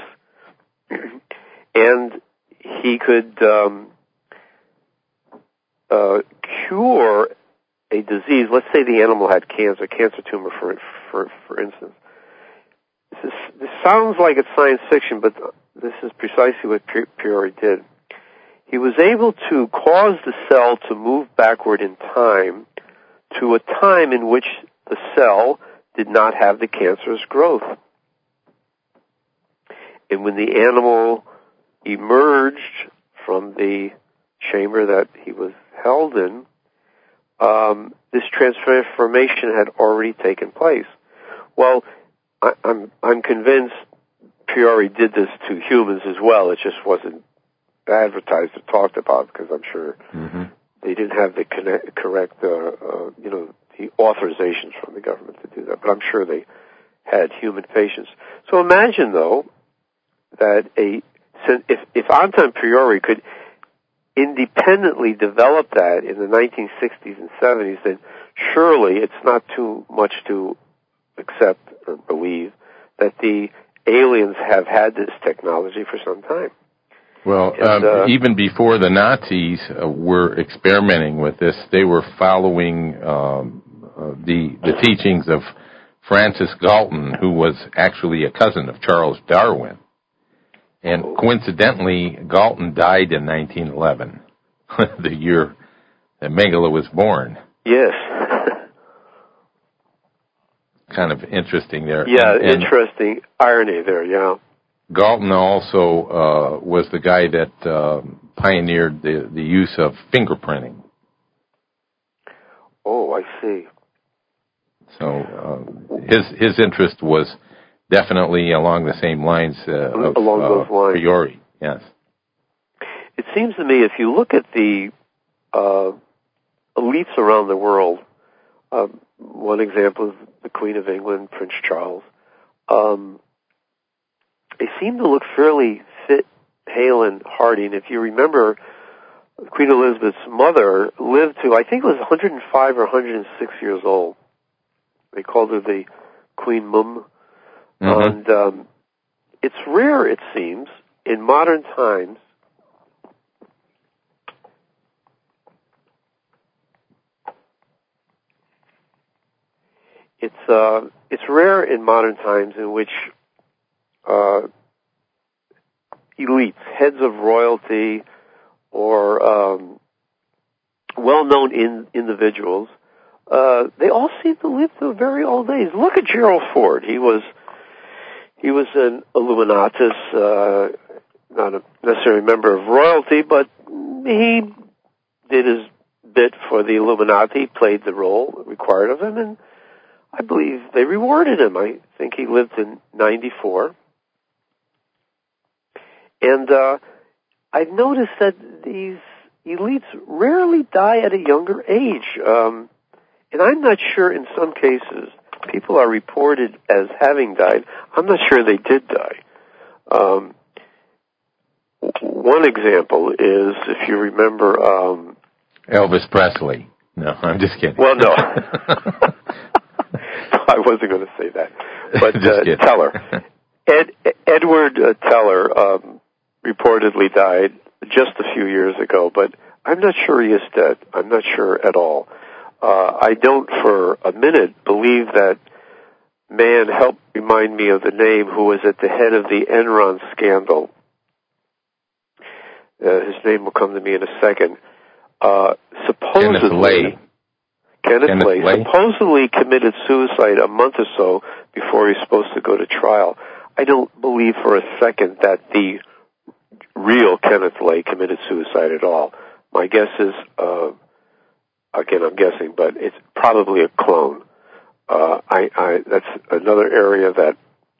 And he could um, uh, cure a disease. Let's say the animal had cancer, cancer tumor, for for for instance. This, is, this sounds like it's science fiction, but this is precisely what Priori did. He was able to cause the cell to move backward in time to a time in which the cell did not have the cancerous growth. And when the animal emerged from the chamber that he was held in, um, this transformation had already taken place. Well, I, I'm I'm convinced Priori did this to humans as well. It just wasn't advertised or talked about, because I'm sure mm-hmm. they didn't have the connect, correct, uh, uh, you know, the authorizations from the government to do that. But I'm sure they had human patients. So imagine, though, that a if if Anton Priori could independently develop that in the nineteen sixties and seventies, then surely it's not too much to accept or believe that the aliens have had this technology for some time. Well, and, uh, uh, even before the Nazis uh, were experimenting with this, they were following um, uh, the the teachings of Francis Galton, who was actually a cousin of Charles Darwin. And coincidentally, Galton died in nineteen eleven, the year that Mengele was born. Yes. Kind of interesting there. Yeah, and, and interesting irony there, yeah. Galton also uh, was the guy that uh, pioneered the, the use of fingerprinting. Oh, I see. So uh, his his interest was definitely along the same lines uh, of along those uh, lines. Priori, yes. It seems to me if you look at the uh, elites around the world, uh, one example is the Queen of England, Prince Charles, um, they seem to look fairly fit, hale, and hearty. And if you remember, Queen Elizabeth's mother lived to, I think it was one hundred five or one hundred six years old. They called her the Queen Mum. Mm-hmm. And um, it's rare, it seems, in modern times it's uh, it's rare in modern times in which uh, elites, heads of royalty, or um, well-known in, individuals, uh, they all seem to live to very old days. Look at Gerald Ford. He was he was an Illuminatus, uh, not a necessarily member of royalty, but he did his bit for the Illuminati, played the role required of him, and I believe they rewarded him. I think he lived in ninety-four. And uh, I've noticed that these elites rarely die at a younger age. Um, and I'm not sure in some cases people are reported as having died. I'm not sure they did die. Um, one one example is, if you remember, um, Elvis Presley. No, I'm just kidding. Well, no. I wasn't going to say that. But uh, Teller. Ed, Edward uh, Teller um, reportedly died just a few years ago, but I'm not sure he is dead. I'm not sure at all. Uh, I don't for a minute believe that man helped remind me of the name who was at the head of the Enron scandal. Uh, his name will come to me in a second. Uh, supposedly, Kenneth Lay. Kenneth, Kenneth Lay, Lay supposedly committed suicide a month or so before he was supposed to go to trial. I don't believe for a second that the real Kenneth Lay committed suicide at all. My guess is, uh, again, I'm guessing, but it's probably a clone. Uh, I, I, that's another area that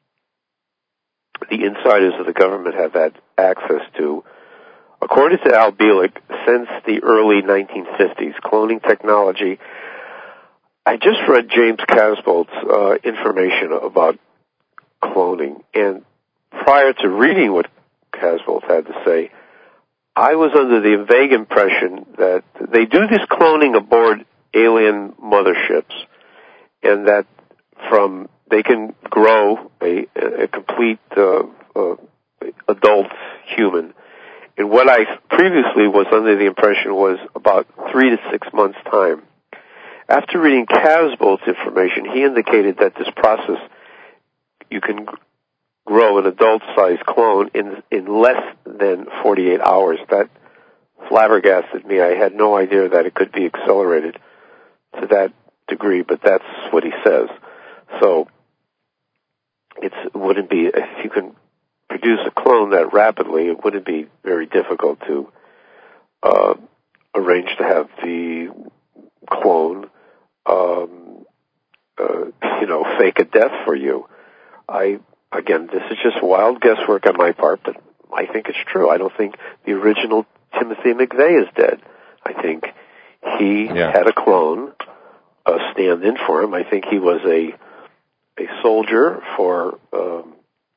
the insiders of the government have had access to. According to Al Bielek, since the early nineteen fifties, cloning technology. I just read James Casbolt's uh, information about cloning, and prior to reading what Casbolt had to say, I was under the vague impression that they do this cloning aboard alien motherships, and that from they can grow a, a complete uh, uh, adult human. And what I previously was under the impression was about three to six months' time. After reading Casbolt's information, he indicated that this process, you can grow an adult-sized clone in in less than forty-eight hours. That flabbergasted me. I had no idea that it could be accelerated to that degree, but that's what he says. So it's, it wouldn't be, if you can produce a clone that rapidly, it wouldn't be very difficult to uh, arrange to have the clone, um, uh, you know, fake a death for you. I, again, this is just wild guesswork on my part, but I think it's true. I don't think the original Timothy McVeigh is dead. I think he yeah. had a clone uh, stand in for him. I think he was a a soldier for um,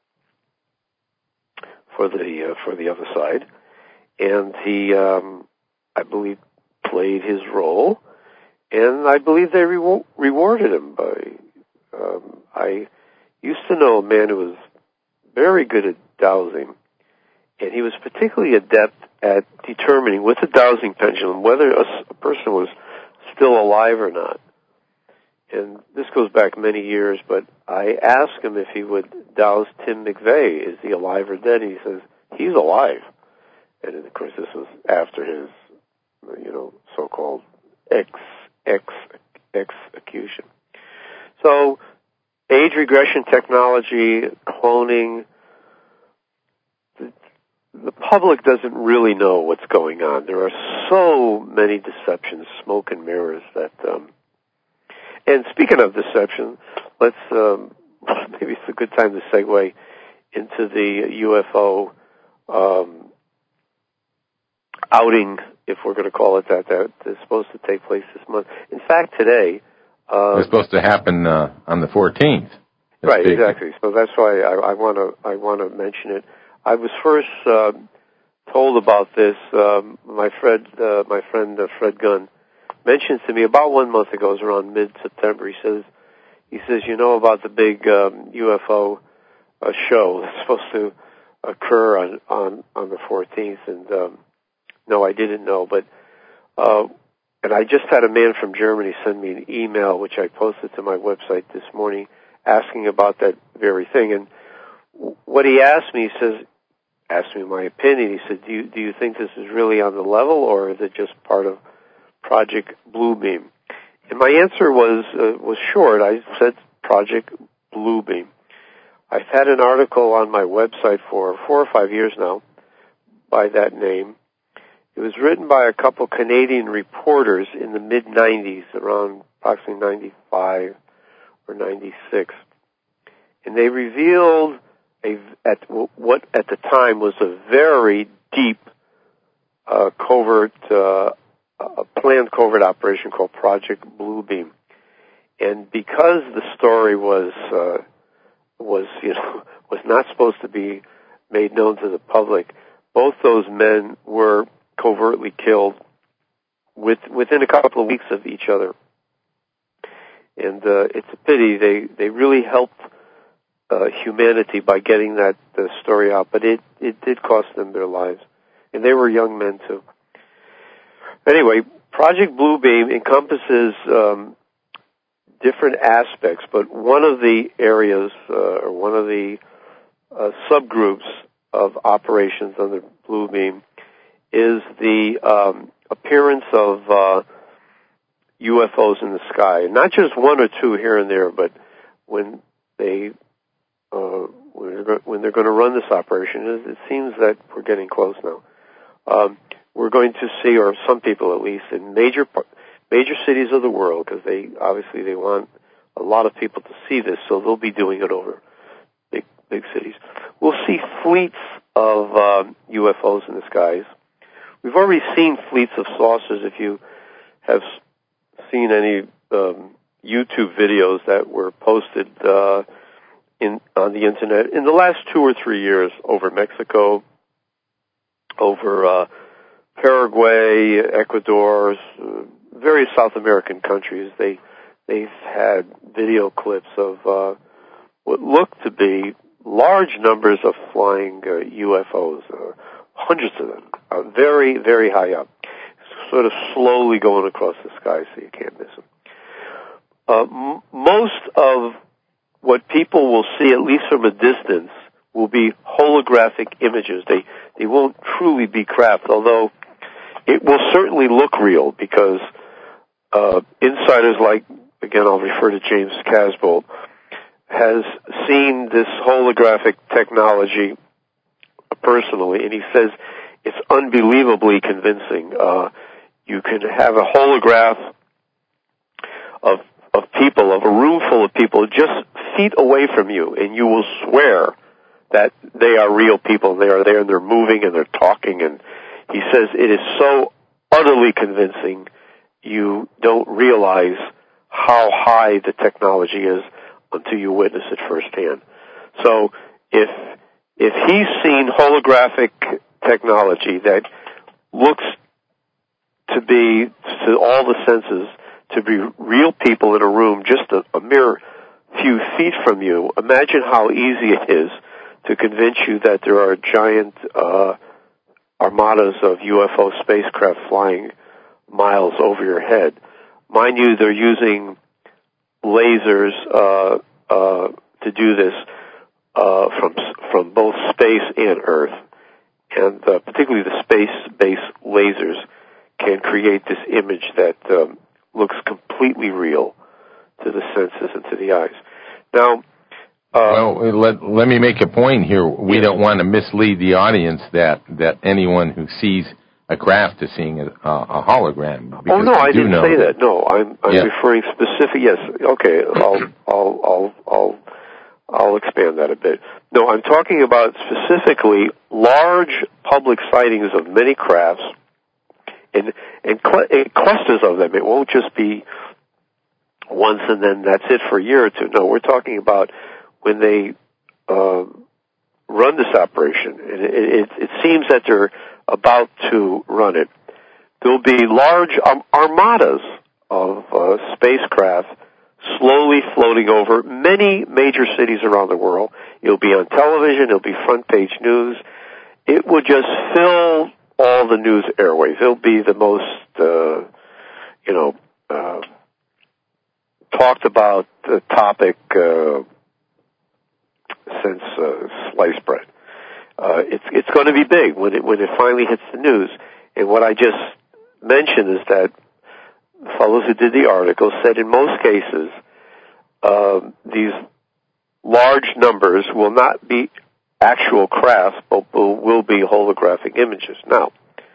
for the uh, for the other side, and he, um, I believe, played his role, and I believe they re- rewarded him by. Um, I used to know a man who was very good at dowsing, and he was particularly adept at determining with the dowsing pendulum whether a, a person was still alive or not. And this goes back many years, but I asked him if he would douse Tim McVeigh. Is he alive or dead? And he says, he's alive. And of course, this was after his, you know, so-called ex, ex, execution. So, age regression technology, cloning, the, the public doesn't really know what's going on. There are so many deceptions, smoke and mirrors that, um, and speaking of deception, let's, um, maybe it's a good time to segue into the U F O, um, outing, if we're going to call it that, that is supposed to take place this month. In fact, today, uh, it's supposed to happen uh, on the fourteenth. Right, exactly. So that's why I want to I want to mention it. I was first uh, told about this. Um, my friend, uh, my friend uh, Fred Gunn, mentioned to me about one month ago. It was around mid-September. He says, he says, you know about the big um, U F O uh, show that's supposed to occur on on on the fourteenth, and um, no, I didn't know, but. Uh, And I just had a man from Germany send me an email, which I posted to my website this morning, asking about that very thing. And what he asked me, he says, asked me my opinion. He said, do you, do you think this is really on the level, or is it just part of Project Bluebeam? And my answer was uh, was short. I said Project Bluebeam. I've had an article on my website for four or five years now by that name. It was written by a couple Canadian reporters in the mid nineties, around approximately ninety-five or ninety-six. And they revealed a, at what at the time was a very deep uh, covert, uh, a planned covert operation called Project Bluebeam. And because the story was, uh, was, you know, was not supposed to be made known to the public, both those men were covertly killed with, within a couple of weeks of each other. And uh, it's a pity. They, they really helped uh, humanity by getting that uh, story out, but it, it did cost them their lives. And they were young men, too. Anyway, Project Bluebeam encompasses um, different aspects, but one of the areas, uh, or one of the uh, subgroups of operations under Bluebeam is the um, appearance of uh, U F Os in the sky. Not just one or two here and there, but when they uh, when they're going to run this operation, it seems that we're getting close now. Um, we're going to see, or some people at least, in major major cities of the world, because they obviously they want a lot of people to see this, so they'll be doing it over big big cities. We'll see fleets of um, U F Os in the skies. We've already seen fleets of saucers. If you have seen any um, YouTube videos that were posted uh, in on the internet in the last two or three years over Mexico, over uh, Paraguay, Ecuador, uh, various South American countries, they they've had video clips of uh, what look to be large numbers of flying uh, U F Os, uh, hundreds of them, uh, very very high up, sort of slowly going across the sky, so you can't miss them. Uh, m- most of what people will see, at least from a distance, will be holographic images. They they won't truly be craft, although it will certainly look real, because uh, insiders like, again, I'll refer to James Casbolt, has seen this holographic technology personally, and he says it's unbelievably convincing. Uh, you can have a holograph of of people, of a room full of people, just feet away from you, and you will swear that they are real people. They are there, and they're moving, and they're talking, and he says it is so utterly convincing, you don't realize how high the technology is until you witness it firsthand. So if if he's seen holographic technology that looks to be, to all the senses, to be real people in a room just a, a mere few feet from you, imagine how easy it is to convince you that there are giant uh, armadas of U F O spacecraft flying miles over your head. Mind you, they're using lasers uh, uh, to do this uh, from from both space and Earth, and uh, particularly the space-based lasers can create this image that um, looks completely real to the senses and to the eyes. Now, uh, well, let let me make a point here. We don't want to mislead the audience that, that anyone who sees a craft is seeing a, a hologram. Oh no, I didn't say that. that. No, I'm I'm yeah. referring specific. Yes, okay. I'll I'll I'll I'll I'll expand that a bit. No, I'm talking about specifically large public sightings of many crafts, and and, cl- and clusters of them. It won't just be once and then that's it for a year or two. No, we're talking about when they uh, run this operation, and it, it, it seems that they're about to run it. There'll be large um, armadas of uh, spacecraft slowly floating over many major cities around the world. It'll be on television. It'll be front page news. It will just fill all the news airways. It'll be the most, uh, you know, uh, talked about uh, topic uh, since uh, sliced bread. Uh, it's it's going to be big when it when it finally hits the news. And what I just mentioned is that the fellows who did the article said in most cases uh, these large numbers will not be actual crafts, but will, will be holographic images. Now,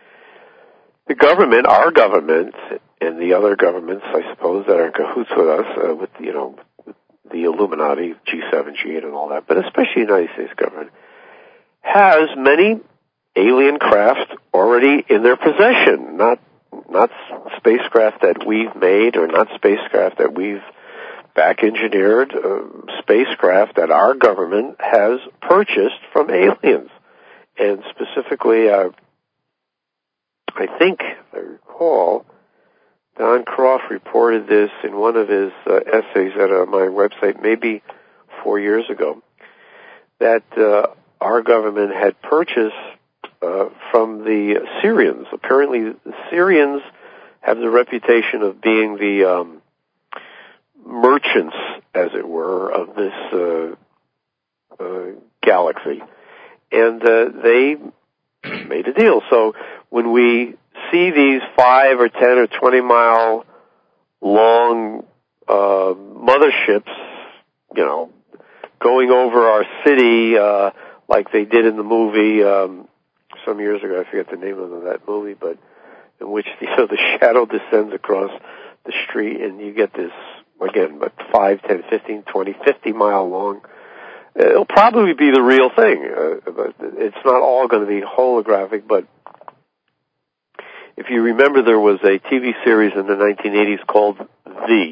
the government, our government, and the other governments, I suppose, that are in cahoots with us, uh, with you know the Illuminati, G seven, G eight, and all that, but especially the United States government, has many alien craft already in their possession, not not spacecraft that we've made or not spacecraft that we've back-engineered, uh, spacecraft that our government has purchased from aliens. and specifically, uh, I think, if I recall, Don Croft reported this in one of his uh, essays at uh, my website maybe four years ago, that uh, our government had purchased uh, from the Syrians. Apparently, the Syrians have the reputation of being the um, merchants, as it were, of this uh, uh, galaxy. And uh, they made a deal. So when we see these five or ten or twenty mile long uh, motherships, you know, going over our city uh, like they did in the movie um, some years ago, I forget the name of that movie, but in which you know, the shadow descends across the street and you get this, again, but five, ten, fifteen, twenty, fifty mile long. It'll probably be the real thing. Uh, but it's not all going to be holographic, but if you remember, there was a T V series in the nineteen eighties called The.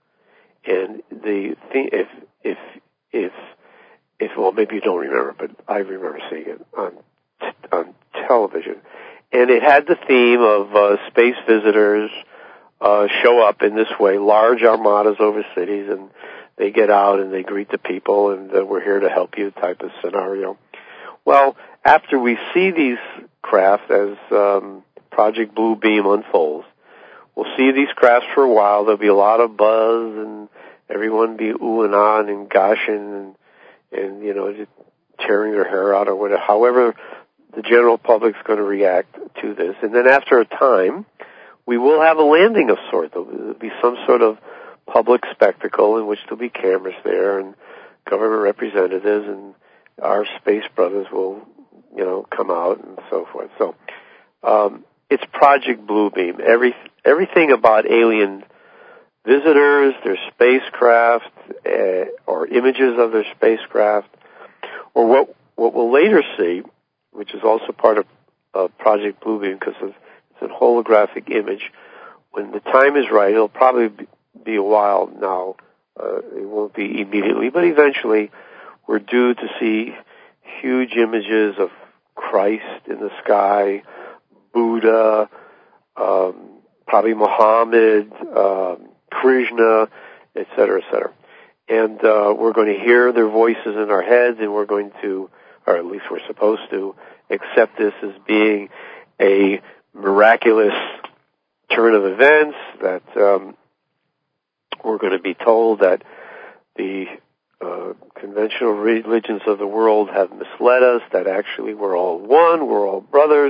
And the, if, if, if, if, well, maybe you don't remember, but I remember seeing it on, on television. And it had the theme of uh, space visitors uh, show up in this way, large armadas over cities, and they get out and they greet the people, and uh, we're here to help you type of scenario. Well, after we see these craft as um, Project Blue Beam unfolds, we'll see these crafts for a while. There'll be a lot of buzz, and everyone be ooh and ah and goshing, and, and you know, just tearing their hair out or whatever. However, the general public's going to react to this. And then after a time, we will have a landing of sorts. There'll be some sort of public spectacle in which there'll be cameras there and government representatives, and our space brothers will, you know, come out and so forth. So um, it's Project Bluebeam. Every, everything about alien visitors, their spacecraft, uh, or images of their spacecraft, or what what we'll later see, which is also part of uh, Project Bluebeam because it's a holographic image. When the time is right, it'll probably be a while now. Uh, it won't be immediately, but eventually we're due to see huge images of Christ in the sky, Buddha, um, probably Muhammad, um, Krishna, et cetera, et cetera. And uh, we're going to hear their voices in our heads, and we're going to, or at least we're supposed to, accept this as being a miraculous turn of events, that um, we're going to be told that the uh, conventional religions of the world have misled us, that actually we're all one, we're all brothers,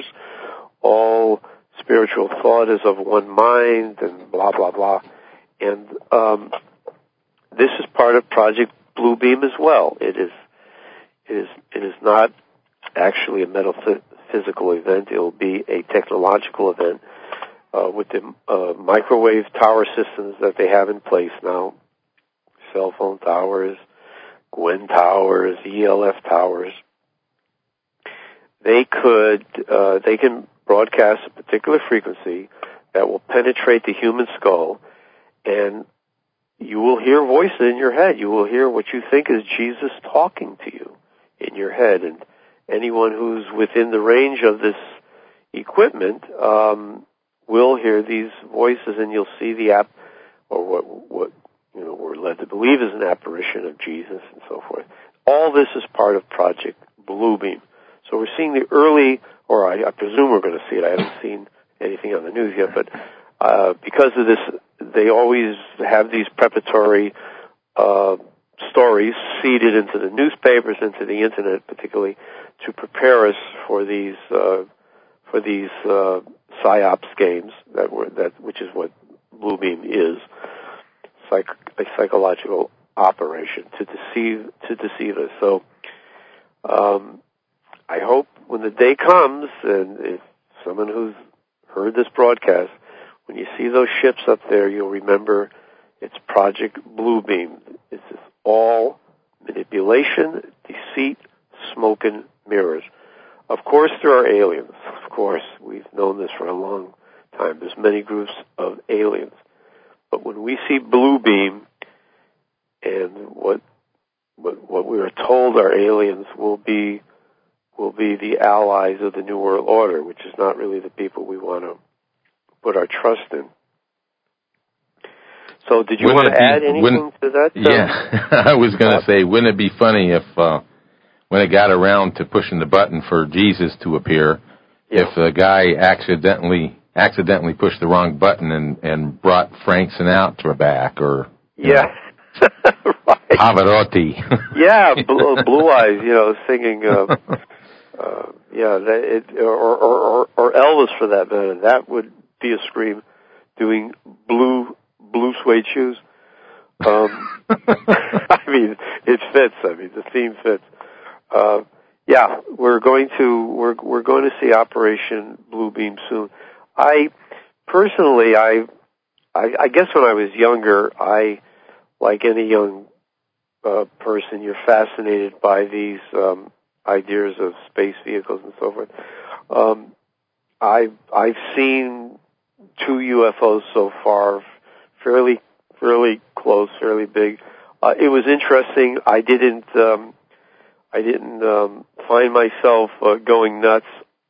all spiritual thought is of one mind, and blah, blah, blah. And um, this is part of Project Bluebeam as well. It is, it is, it is not actually a metaphysical event. It will be a technological event uh, with the uh, microwave tower systems that they have in place now, cell phone towers, Gwen towers, E L F towers. They could, uh, they can broadcast a particular frequency that will penetrate the human skull, and you will hear voices in your head. You will hear what you think is Jesus talking to you in your head. And anyone who's within the range of this equipment um, will hear these voices, and you'll see the app, or what what you know we're led to believe is an apparition of Jesus and so forth. All this is part of Project Bluebeam. So we're seeing the early, or I, I presume we're going to see it. I haven't seen anything on the news yet, but uh, because of this, they always have these preparatory uh, stories seeded into the newspapers, into the internet, particularly to prepare us for these uh, for these uh, psyops games that were that which is what Bluebeam is, Psych, a psychological operation to deceive to deceive us. So um, I hope when the day comes, and if someone who's heard this broadcast, when you see those ships up there, you'll remember it's Project Bluebeam. It's all manipulation, deceit, smoke and mirrors. Of course, there are aliens. Of course, we've known this for a long time. There's many groups of aliens. But when we see Bluebeam and what what, what we are told are aliens will be will be the allies of the New World Order, which is not really the people we want to put our trust in. So did you wouldn't want to add be, anything to that? Yeah, I was going to say, wouldn't it be funny if uh, when it got around to pushing the button for Jesus to appear, yeah. if the guy accidentally accidentally pushed the wrong button and, and brought Frank Sinatra back, or yeah, right. Pavarotti, yeah, blue, blue Eyes, you know, singing, uh, uh, yeah, that it, or, or or Elvis for that matter. That would be a scream, doing blue. Blue suede shoes. Um, I mean, it fits. I mean, the theme fits. Uh, yeah, we're going to we're we're going to see Operation Bluebeam soon. I personally, I, I I guess when I was younger, I like any young uh, person, you're fascinated by these um, ideas of space vehicles and so forth. Um, I I've seen two U F Os so far. Fairly, fairly close, fairly big. Uh, it was interesting. I didn't, um, I didn't um, find myself uh, going nuts.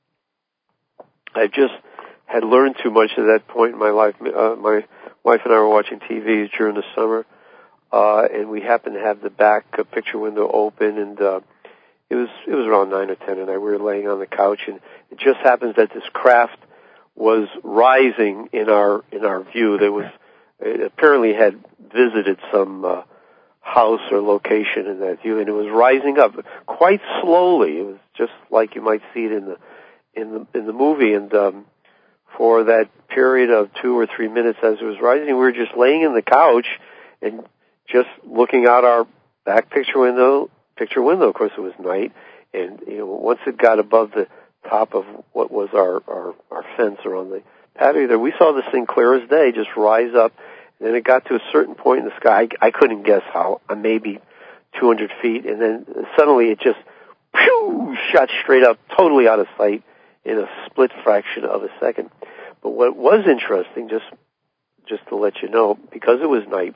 I just had learned too much at that point in my life. Uh, my wife and I were watching T V during the summer, uh, and we happened to have the back uh, picture window open, and uh, it was it was around nine or ten, and I we were laying on the couch, and it just happens that this craft was rising in our in our view. There was It apparently had visited some uh, house or location in that view, and it was rising up quite slowly. It was just like you might see it in the in the in the movie. And um, for that period of two or three minutes, as it was rising, we were just laying in the couch and just looking out our back picture window. Picture window. Of course, it was night, and you know, once it got above the top of what was our our, our fence around the patio there, we saw this thing clear as day just rise up, and then it got to a certain point in the sky. I, I couldn't guess how, uh, maybe two hundred feet, and then suddenly it just phew, shot straight up, totally out of sight in a split fraction of a second. But what was interesting, just just to let you know, because it was night,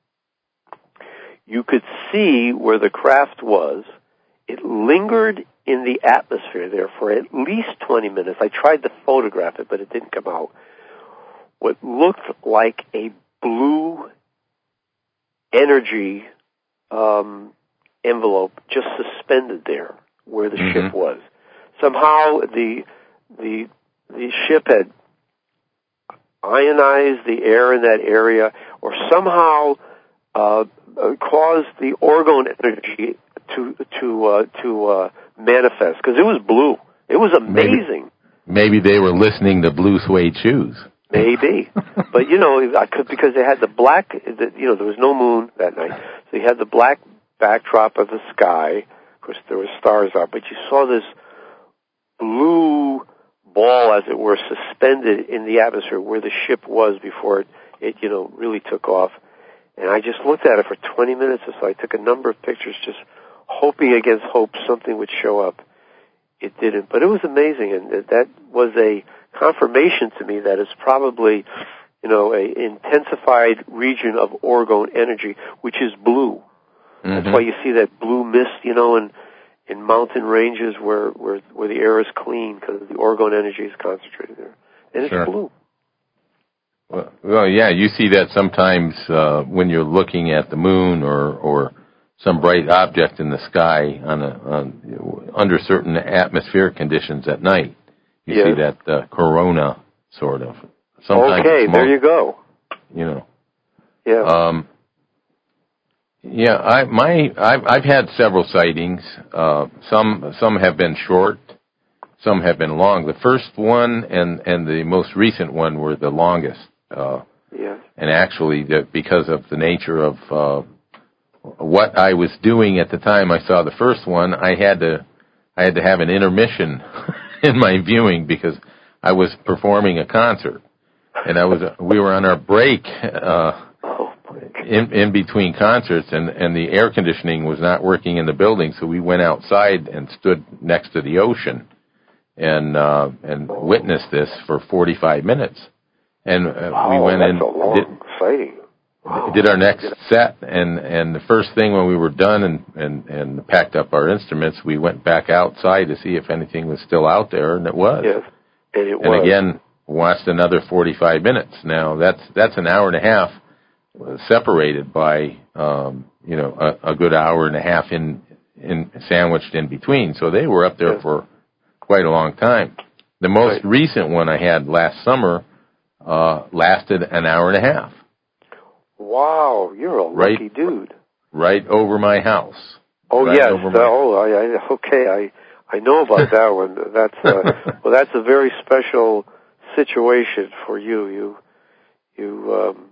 you could see where the craft was. It lingered in the atmosphere there for at least twenty minutes. I tried to photograph it, but it didn't come out. What looked like a blue energy um, envelope just suspended there where the mm-hmm. ship was. Somehow the the the ship had ionized the air in that area, or somehow uh, caused the orgone energy to to uh, to uh, manifest, because it was blue. It was amazing. Maybe, maybe they were listening to Blue Suede Shoes. Maybe, but you know, I could, because they had the black. The, you know, there was no moon that night, so you had the black backdrop of the sky. Of course, there were stars out, but you saw this blue ball, as it were, suspended in the atmosphere where the ship was before it, it you know, really took off. And I just looked at it for twenty minutes or so. I took a number of pictures, just hoping against hope something would show up. It didn't, but it was amazing, and that was a confirmation to me that it's probably, you know, a intensified region of orgone energy, which is blue. Mm-hmm. That's why you see that blue mist, you know, in in mountain ranges where where, where the air is clean, because the orgone energy is concentrated there, and it's sure. blue. Well, well, yeah, you see that sometimes uh, when you're looking at the moon or or some bright object in the sky on a on, you know, under certain atmospheric conditions at night. You yes. see that uh, corona, sort of. Sometimes okay, more, there you go. You know. Yeah. Um, yeah, I my I've I've had several sightings. Uh, some some have been short, some have been long. The first one and and the most recent one were the longest. Uh, yeah. And actually, the, because of the nature of uh, what I was doing at the time I saw the first one, I had to I had to have an intermission in my viewing because I was performing a concert, and I was we were on our break uh, in in between concerts, and and the air conditioning was not working in the building, so we went outside and stood next to the ocean, and uh, and witnessed this for forty-five minutes, and uh, wow, we went that's in. A long did, sighting. Wow. did our next set, and, and the first thing when we were done and, and, and packed up our instruments, we went back outside to see if anything was still out there, and it was. Yes, and it and was. again, watched another forty-five minutes. Now, that's that's an hour and a half separated by, um, you know, a, a good hour and a half in, in sandwiched in between. So they were up there yes. for quite a long time. The most right. recent one I had last summer uh, lasted an hour and a half. Wow, you're a right, lucky dude. Right over my house. Oh right yes, over my oh I, I okay, I I know about that one. That's uh, well, that's a very special situation for you. You you um,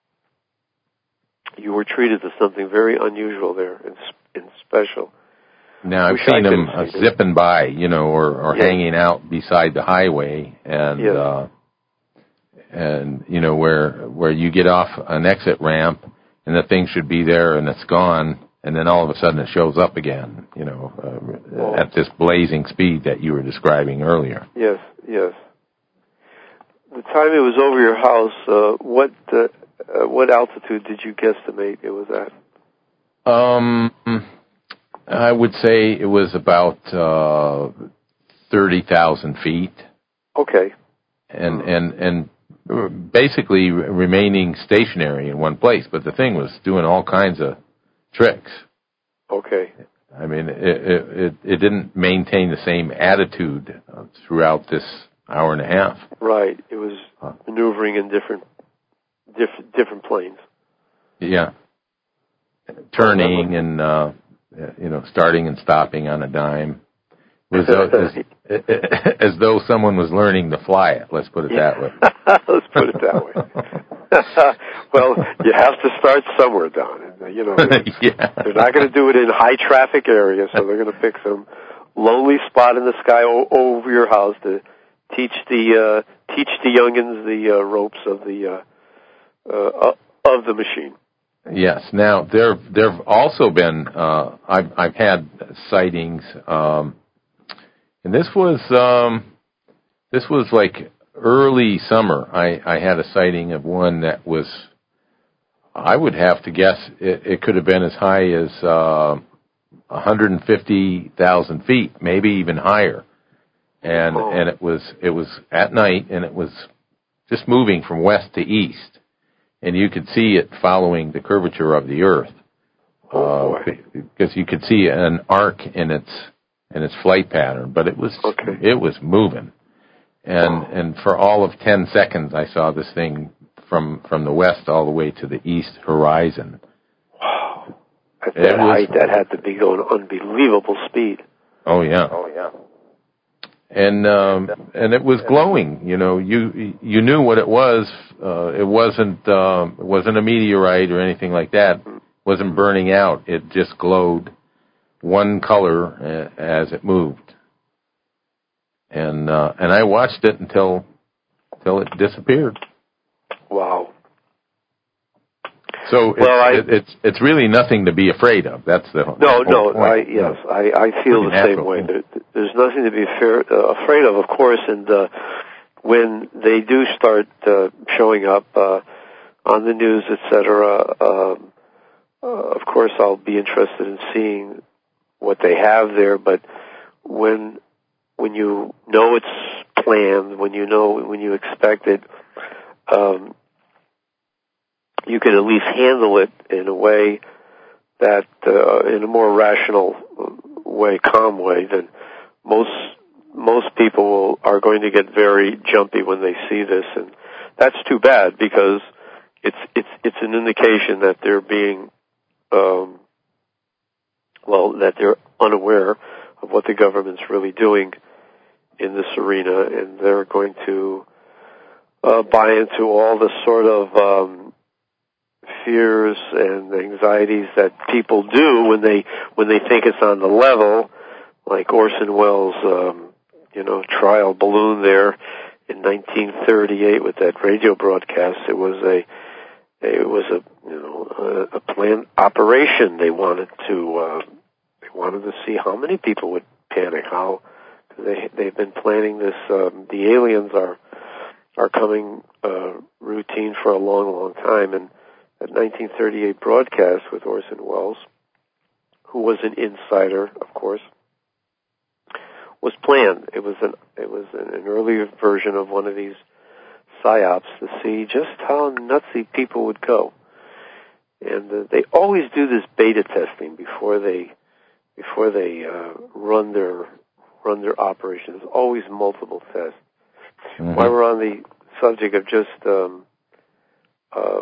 you were treated to something very unusual there and, and special. Now I've Wish seen I them uh, zipping by, you know, or, or yes. hanging out beside the highway, and yes. uh, and you know where where you get off an exit ramp and the thing should be there and it's gone, and then all of a sudden it shows up again, you know, uh, oh. at this blazing speed that you were describing earlier. Yes, yes. The time it was over your house, uh, what uh, uh, what altitude did you guesstimate it was at? Um. I would say it was about uh, thirty thousand feet. Okay. And and and basically remaining stationary in one place, but the thing was doing all kinds of tricks. Okay. I mean, it it, it didn't maintain the same attitude throughout this hour and a half. Right. It was maneuvering in different different different planes. Yeah. Turning and. Uh, you know, starting and stopping on a dime. It was as, as though someone was learning to fly it, let's put it yeah. that way. Let's put it that way. Well, you have to start somewhere, Don. You know, yeah. they're not going to do it in high traffic areas, so they're going to pick some lonely spot in the sky o- over your house to teach the uh, teach the youngins the uh, ropes of the uh, uh, of the machine. Yes. Now there there've also been uh, I've I've had sightings, um, and this was um, this was like early summer. I, I had a sighting of one that was, I would have to guess it, it could have been as high as uh, one hundred fifty thousand feet, maybe even higher, and oh. and it was it was at night, and it was just moving from west to east. And you could see it following the curvature of the Earth, oh, uh, because you could see an arc in its in its flight pattern. But it was okay. it was moving, and wow. and for all of ten seconds, I saw this thing from from the west all the way to the east horizon. Wow! At that height, that had to be going unbelievable speed. Oh yeah. Oh yeah. And um, and it was glowing. You know, you you knew what it was. Uh, it wasn't um, it wasn't a meteorite or anything like that. It wasn't burning out. It just glowed one color uh, as it moved. And uh, and I watched it until until it disappeared. Wow. So it's, well, I, it, it's it's really nothing to be afraid of. That's the no, no. point. I, yes, I, I feel the same way. There, there's nothing to be fear, uh, afraid of, of course. And uh, when they do start uh, showing up uh, on the news, et cetera, um, uh, of course, I'll be interested in seeing what they have there. But when when you know it's planned, when you know when you expect it. Um, you can at least handle it in a way that, uh, in a more rational way, calm way, than most most people will, are going to get very jumpy when they see this, and that's too bad because it's it's it's an indication that they're being, um, well, that they're unaware of what the government's really doing in this arena, and they're going to uh, buy into all the sort of um, fears and anxieties that people do when they when they think it's on the level, like Orson Welles' um, you know trial balloon there in nineteen thirty-eight with that radio broadcast. It was a it was a you know a, a planned operation. They wanted to uh, they wanted to see how many people would panic. How they they've been planning this. Um, the aliens are are coming uh, routine for a long, long time, and that nineteen thirty-eight broadcast with Orson Welles, who was an insider, of course, was planned. It was an it was an, an earlier version of one of these psyops to see just how nutsy people would go. And uh, they always do this beta testing before they before they uh, run their run their operations. Always multiple tests. Mm-hmm. While we're on the subject of just um, uh,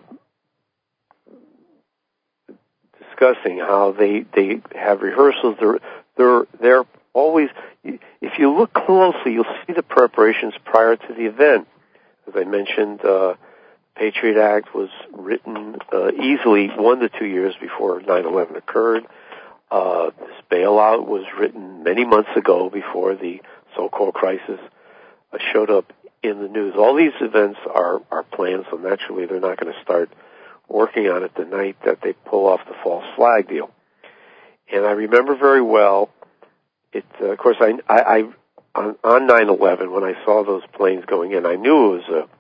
discussing how they they have rehearsals, they're they're they're always. If you look closely, you'll see the preparations prior to the event. As I mentioned, uh, Patriot Act was written uh, easily one to two years before nine eleven occurred. Uh, this bailout was written many months ago before the so-called crisis uh, showed up in the news. All these events are, are planned, so naturally they're not going to start working on it the night that they pull off the false flag deal. And I remember very well, it, uh, of course, I, I, I on, on nine eleven, when I saw those planes going in, I knew it was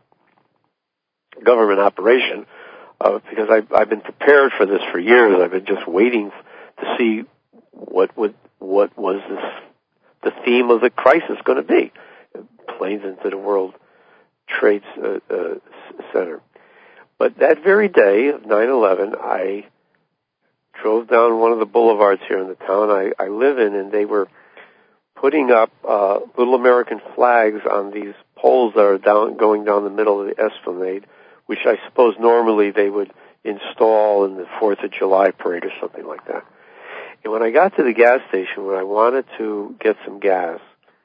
a government operation, uh, because I, I've been prepared for this for years. I've been just waiting to see what would, what was this, the theme of the crisis going to be. Planes into the World Trade uh, uh, Center. But that very day of nine eleven, I drove down one of the boulevards here in the town I, I live in, and they were putting up uh, little American flags on these poles that are down, going down the middle of the Esplanade, which I suppose normally they would install in the fourth of July parade or something like that. And when I got to the gas station, when I wanted to get some gas,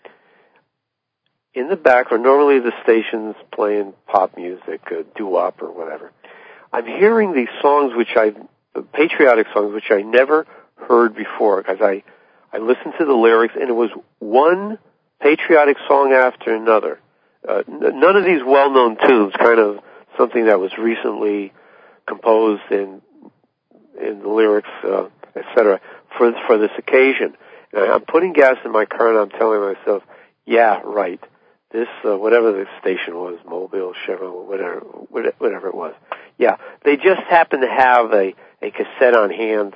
in the background, normally the station's playing pop music, uh, doo-wop or whatever. I'm hearing these songs, which I, patriotic songs, which I never heard before, because I, I listened to the lyrics, and it was one patriotic song after another. Uh, n- none of these well-known tunes, kind of something that was recently composed in, in the lyrics, uh, et cetera, for, for this occasion. And I'm putting gas in my car, and I'm telling myself, yeah, right. This, uh, whatever the station was, Mobile, Chevron, whatever, whatever it was. Yeah, they just happened to have a, a cassette on hand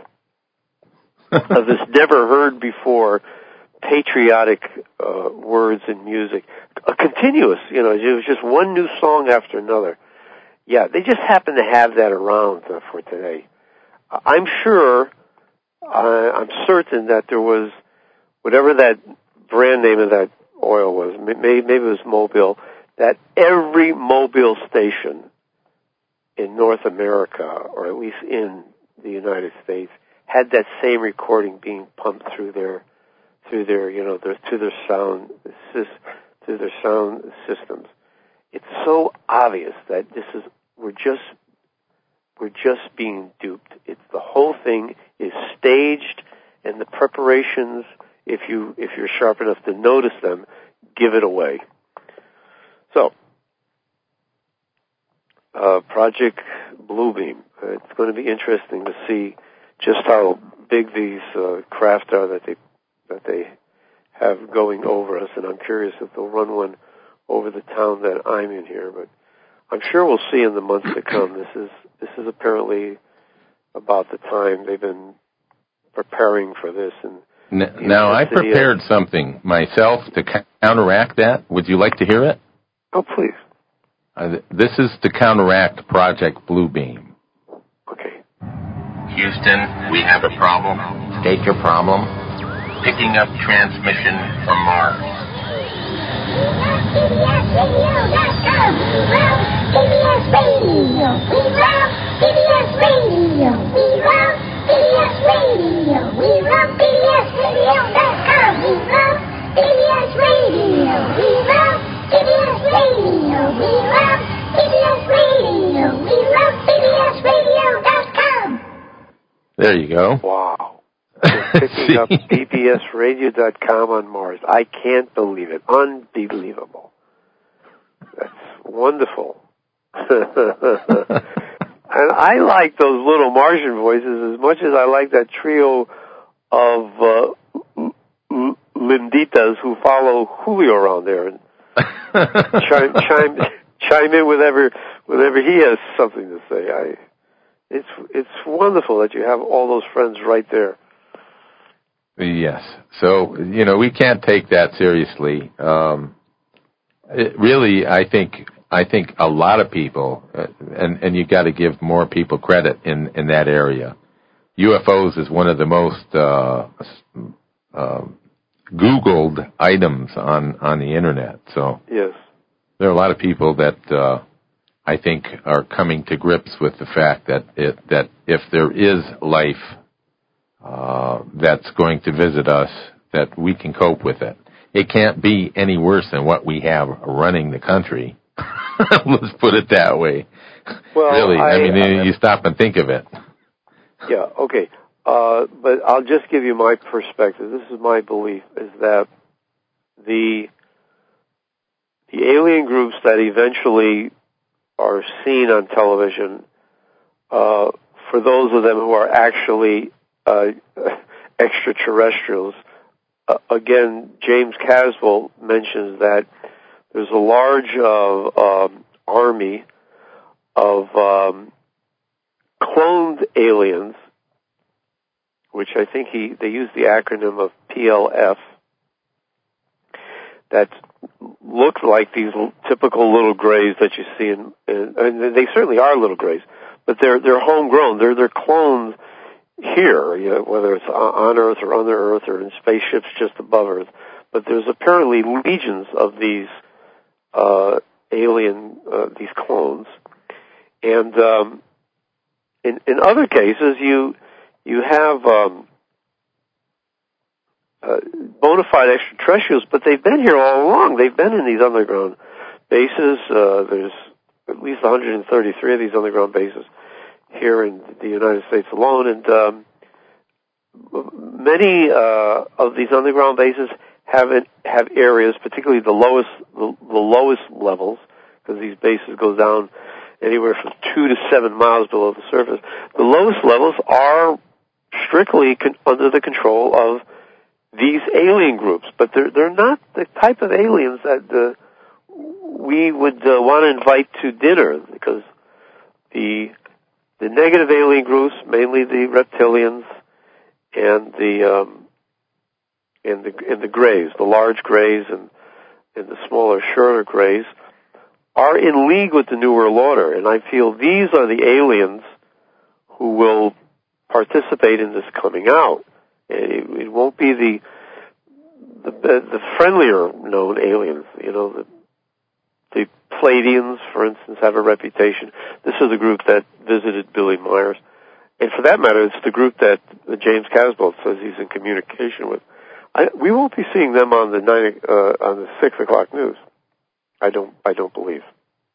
of this never heard before patriotic, uh, words and music. A continuous, you know, it was just one new song after another. Yeah, they just happened to have that around uh, for today. I'm sure, uh, I'm certain that there was, whatever that brand name of that oil was, maybe, maybe it was Mobile, that every Mobile station in North America, or at least in the United States, had that same recording being pumped through their, through their, you know, their, through their sound, through their sound systems. It's so obvious that this is, we're just, we're just being duped. It's, the whole thing is staged, and the preparations, if you, if you're sharp enough to notice them, give it away. So, uh, Project Bluebeam. Uh, it's going to be interesting to see just how big these uh, craft are that they that they have going over us, and I'm curious if they'll run one over the town that I'm in here. But I'm sure we'll see in the months to come. This is this is apparently about the time they've been preparing for this. And now, I prepared of, something myself to counteract that. Would you like to hear it? Oh, please. Uh, this is to counteract Project Bluebeam. Okay. Houston, we have a problem. State your problem. Picking up transmission from Mars. C B S radio dot com. We love C B S Radio. We love C B S Radio. We love C B S Radio. We love C B S radio dot com. We love C B S Radio. We love C B S Radio. We love C B S Radio. We love C B S radio dot com. There you go. Wow. We're picking up C B S radio dot com on Mars. I can't believe it. Unbelievable. That's wonderful. And I like those little Martian voices as much as I like that trio of uh, Linditas who follow Julio around there and chime, chime, chime in whenever, whenever he has something to say. I, it's it's wonderful that you have all those friends right there. Yes. So, you know, we can't take that seriously. Um, it really, I think, I think a lot of people, uh, and, and you got to give more people credit in, in that area. U F Os is one of the most, uh, uh, Googled items on, on the internet. So yes, there are a lot of people that, uh, I think are coming to grips with the fact that it, that if there is life, Uh, that's going to visit us, that we can cope with it. It can't be any worse than what we have running the country. Let's put it that way. Well, really, I, I mean, I, you stop and think of it. Yeah, okay. Uh, but I'll just give you my perspective. This is my belief, is that the the alien groups that eventually are seen on television, uh, for those of them who are actually Uh, extraterrestrials. Uh, again, James Caswell mentions that there's a large uh, um, army of um, cloned aliens, which I think he they use the acronym of P L F, that look like these typical little grays that you see in, in and they certainly are little grays, but they're they're homegrown. They're they're clones here, you know, whether it's on Earth or under Earth or in spaceships just above Earth. But there's apparently legions of these uh, alien, uh, these clones. And um, in, in other cases, you you have um, uh, bona fide extraterrestrials, but they've been here all along. They've been in these underground bases. Uh, there's at least one hundred thirty-three of these underground bases here in the United States alone, and um, many uh, of these underground bases have it, have areas, particularly the lowest the, the lowest levels, because these bases go down anywhere from two to seven miles below the surface. The lowest levels are strictly con- under the control of these alien groups, but they're they're not the type of aliens that uh, we would uh, want to invite to dinner, because the The negative alien groups, mainly the reptilians and the um, and the and the grays, the large grays and and the smaller, shorter grays, are in league with the New World Order, and I feel these are the aliens who will participate in this coming out. It, it won't be the the the friendlier known aliens, you know. The, The Pleiadians, for instance, have a reputation. This is the group that visited Billy Myers. And for that matter, it's the group that James Caswell says he's in communication with. I, we won't be seeing them on the nine, uh, on the six o'clock news. I don't, I don't believe.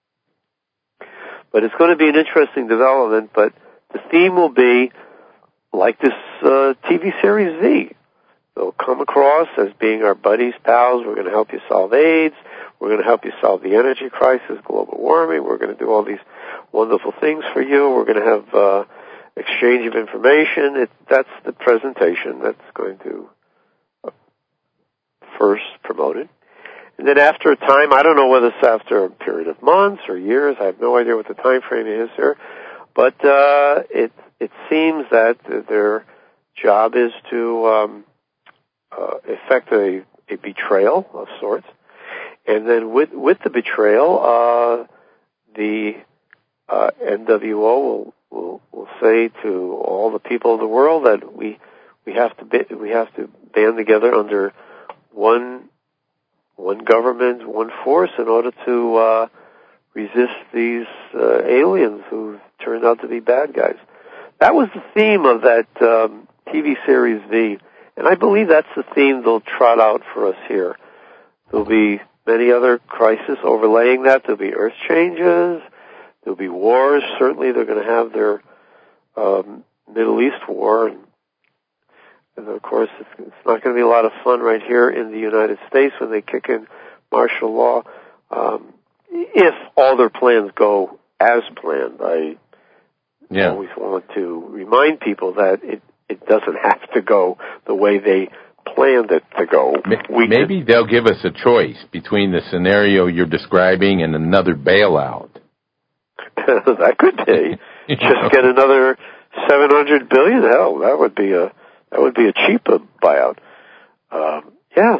But it's going to be an interesting development, but the theme will be like this uh, T V series V. They'll come across as being our buddies, pals. We're going to help you solve AIDS. We're going to help you solve the energy crisis, global warming. We're going to do all these wonderful things for you. We're going to have uh, exchange of information. It, that's the presentation that's going to uh, first promote it. And then after a time, I don't know whether it's after a period of months or years. I have no idea what the time frame is here. But uh, it it seems that their job is to um, uh, effect a, a betrayal of sorts. And then with with the betrayal, uh, the uh, N W O will, will will say to all the people of the world that we we have to be, we have to band together under one one government, one force, in order to uh, resist these uh, aliens who turned out to be bad guys. That was the theme of that um, T V series V, and I believe that's the theme they'll trot out for us here. There'll be many other crises overlaying that. There'll be earth changes. There'll be wars. Certainly they're going to have their um, Middle East war. And, and of course, it's, it's not going to be a lot of fun right here in the United States when they kick in martial law. Um, if all their plans go as planned. I yeah. always want to remind people that it, it doesn't have to go the way they planned it to go. We Maybe could, they'll give us a choice between the scenario you're describing and another bailout. That could be. just get another seven hundred billion. Hell, that would be a that would be a cheap buyout. Um, yeah,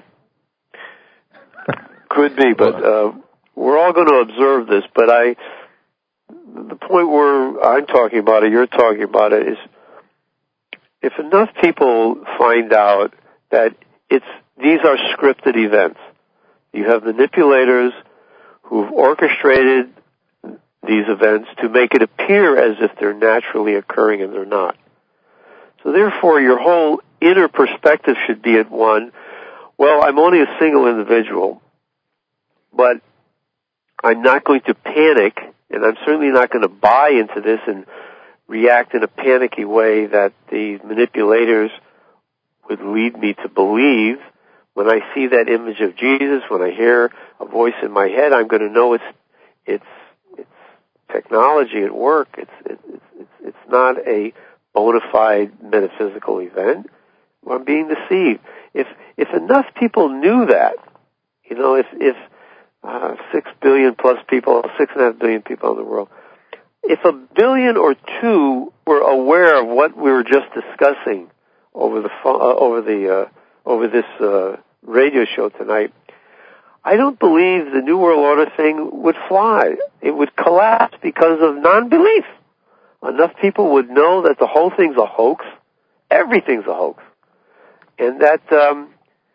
could be, but uh, we're all going to observe this. But I, the point where I'm talking about it, you're talking about it, is if enough people find out that it's these are scripted events. You have manipulators who've orchestrated these events to make it appear as if they're naturally occurring, and they're not. So therefore, your whole inner perspective should be at one, well, I'm only a single individual, but I'm not going to panic, and I'm certainly not going to buy into this and react in a panicky way that the manipulators would lead me to believe. When I see that image of Jesus, when I hear a voice in my head, I'm going to know it's it's it's technology at work. It's it's it's, it's not a bona fide metaphysical event. I'm being deceived. If if enough people knew that, you know, if if uh, six billion plus people, six and a half billion people in the world, if a billion or two were aware of what we were just discussing over the phone, uh, over the uh, over this uh, radio show tonight, I don't believe the New World Order thing would fly. It would collapse because of non-belief. Enough people would know that the whole thing's a hoax, everything's a hoax, and that um,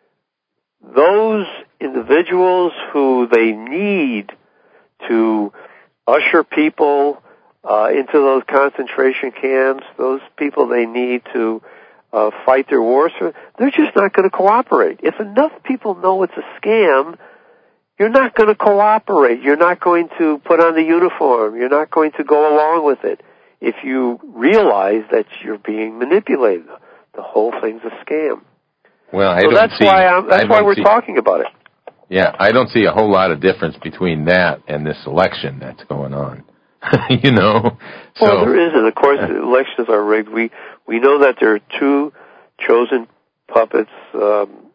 those individuals who they need to usher people uh, into those concentration camps, those people they need to uh, fight their wars, they're just not going to cooperate. If enough people know it's a scam, you're not going to cooperate. You're not going to put on the uniform. You're not going to go along with it if you realize that you're being manipulated. The whole thing's a scam. Well, I so don't that's see, why I'm, that's I why we're see, talking about it. Yeah, I don't see a whole lot of difference between that and this election that's going on. you know? So, well, there isn't. Of course, the elections are rigged. We we know that there are two chosen puppets, um,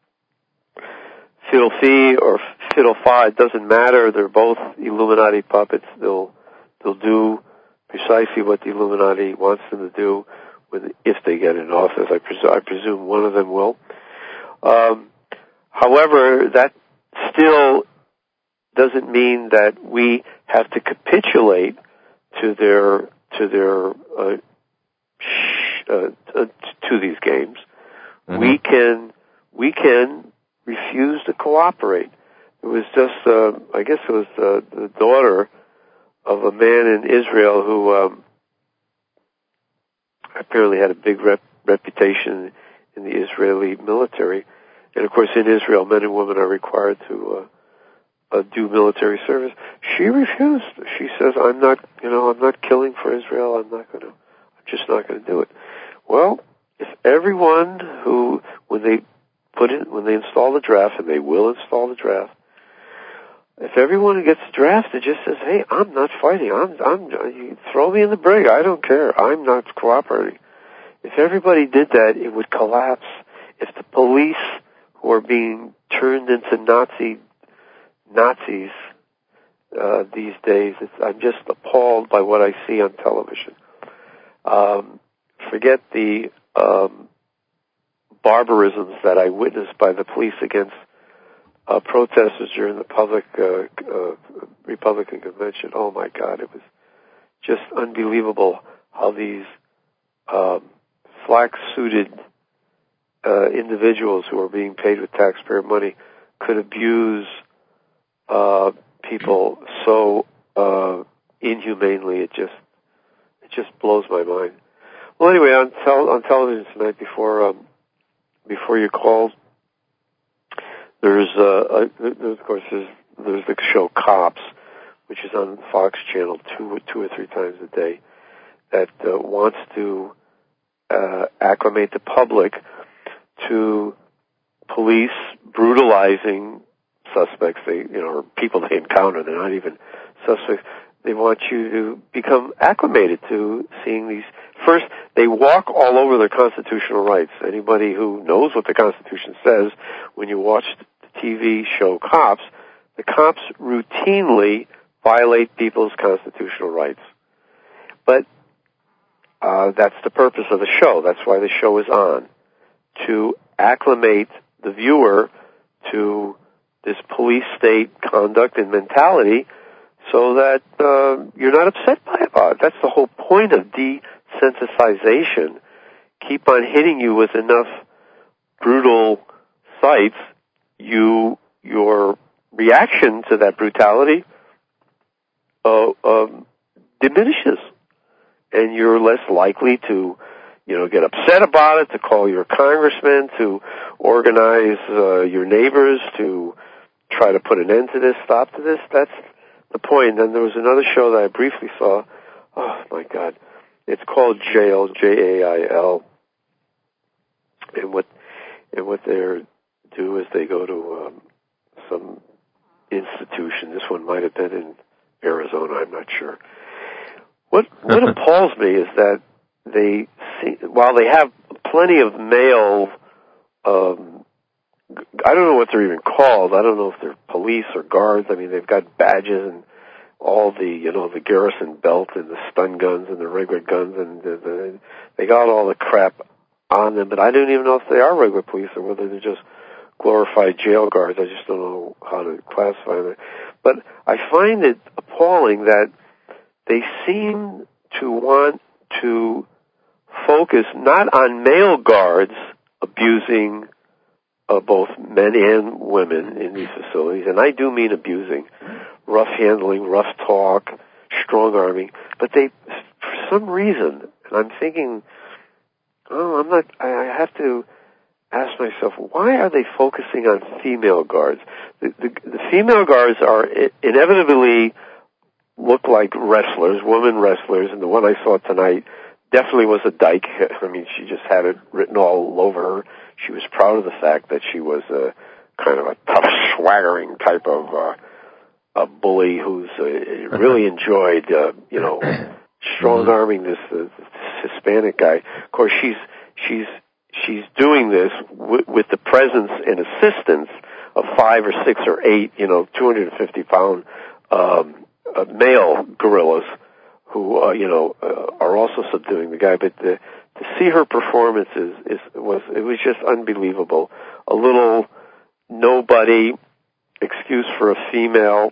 Fiddle Fee or Fiddle Fa. It doesn't matter. They're both Illuminati puppets. They'll they'll do precisely what the Illuminati wants them to do when, if they get in office. I, pres- I presume one of them will. Um, however, that still doesn't mean that we have to capitulate to their to their uh, sh- uh, uh, to these games. Mm-hmm. We can we can refuse to cooperate. It was just uh, I guess it was uh, the daughter of a man in Israel who um, apparently had a big rep- reputation in the Israeli military, and of course in Israel, men and women are required to. Uh, Uh, do military service. She refused. She says, "I'm not, you know, I'm not killing for Israel. I'm not going to. I'm just not going to do it." Well, if everyone who, when they put in, when they install the draft, and they will install the draft, if everyone who gets drafted just says, "Hey, I'm not fighting. I'm, I'm, you throw me in the brig. I don't care. I'm not cooperating." If everybody did that, it would collapse. If the police who are being turned into Nazi Nazis uh, these days, it's, I'm just appalled by what I see on television. Um, forget the um, barbarisms that I witnessed by the police against uh, protesters during the public uh, uh, Republican convention. Oh my God, it was just unbelievable how these um, flack-suited uh, individuals who are being paid with taxpayer money could abuse Uh, people so uh, inhumanely. It just it just blows my mind. Well, anyway, on tel- on television tonight, before um, before you called, there's uh, a, there's, of course there's, there's the show Cops, which is on Fox Channel two two or three times a day, that uh, wants to uh, acclimate the public to police brutalizing suspects, they, you know, or people they encounter. They're not even suspects. They want you to become acclimated to seeing these. First, they walk all over their constitutional rights. Anybody who knows what the Constitution says, when you watch the T V show Cops, the cops routinely violate people's constitutional rights. But uh, that's the purpose of the show. That's why the show is on, to acclimate the viewer to this police state conduct and mentality so that uh, you're not upset by it. That's the whole point of desensitization. Keep on hitting you with enough brutal sights, you your reaction to that brutality uh, um, diminishes, and you're less likely to, you know, get upset about it, to call your congressman, to organize uh, your neighbors to try to put an end to this, stop to this. That's the point. And there was another show that I briefly saw. Oh my God, it's called Jail, J A I L, and what and what they do is they go to um, some institution. This one might have been in Arizona. I'm not sure. What what appalls me is that they see, while they have plenty of male, um, I don't know what they're even called. I don't know if they're police or guards. I mean, they've got badges and all the, you know, the garrison belt and the stun guns and the regular guns, and the, the, they got all the crap on them. But I don't even know if they are regular police or whether they're just glorified jail guards. I just don't know how to classify them. But I find it appalling that they seem to want to focus not on male guards abusing uh, both men and women in these facilities, and I do mean abusing, rough handling, rough talk, strong-arming, but they, for some reason, and I'm thinking, oh, I'm not, I have to ask myself, why are they focusing on female guards? The, the, the female guards are inevitably look like wrestlers, women wrestlers, and the one I saw tonight definitely was a dyke. I mean, she just had it written all over her. She was proud of the fact that she was a kind of a tough, swaggering type of uh, a bully who's uh, really enjoyed, uh, you know, strong-arming this, uh, this Hispanic guy. Of course, she's she's she's doing this w- with the presence and assistance of five or six or eight, you know, two hundred fifty pound um, uh, male gorillas who, uh, you know, uh, are also subduing the guy. But the, to see her performance is, is was it was just unbelievable. A little nobody excuse for a female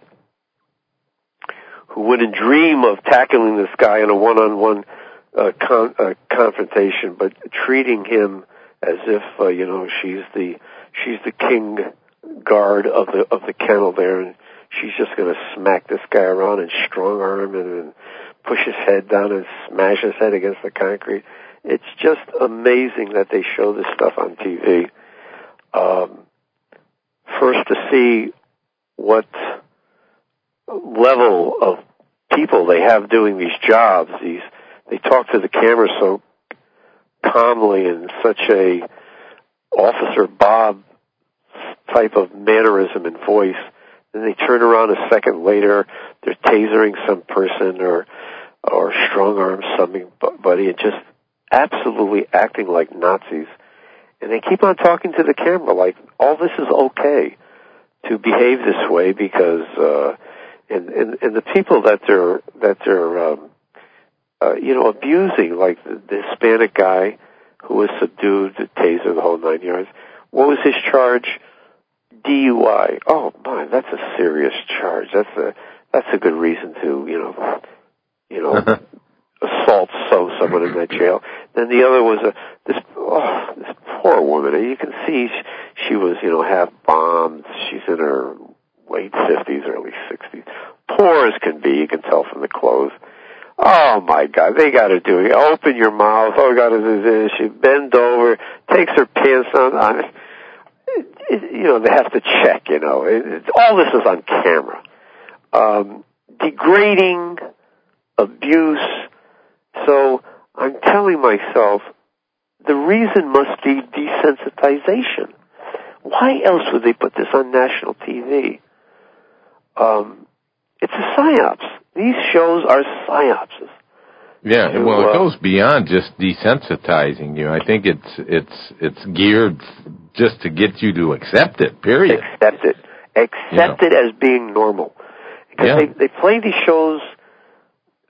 who wouldn't dream of tackling this guy in a one-on-one uh, con- uh, confrontation, but treating him as if uh, you know she's the she's the king guard of the of the kennel there, and she's just going to smack this guy around and strong arm him and push his head down and smash his head against the concrete. It's just amazing that they show this stuff on T V. Um, first, to see what level of people they have doing these jobs. These they talk to the camera so calmly and such a Officer Bob type of mannerism and voice. Then they turn around a second later, they're tasering some person or or strong arm somebody, and just absolutely acting like Nazis. And they keep on talking to the camera like all this is okay to behave this way because uh, and, and and the people that they're that they're um, uh, you know abusing, like the, the Hispanic guy who was subdued, the taser, the whole nine yards. What was his charge? D U I. Oh my, that's a serious charge. That's a that's a good reason to you know you know assault so someone in that jail. Then the other was a this oh this poor woman. You can see she, she was you know half bombed. She's in her late fifties, early sixties. Poor as can be. You can tell from the clothes. Oh my God, they got to do it. Open your mouth. Oh God, this. She bend over, takes her pants on. on it, it, you know, they have to check. You know, it, it, all this is on camera. Um, degrading, abuse. So I'm telling myself, the reason must be desensitization. Why else would they put this on national T V? Um, it's a psyops. These shows are psyopses. Yeah, to, well, it uh, goes beyond just desensitizing you. I think it's it's it's geared just to get you to accept it. Period. Accept it. Accept yeah. it as being normal. Because yeah. they they play these shows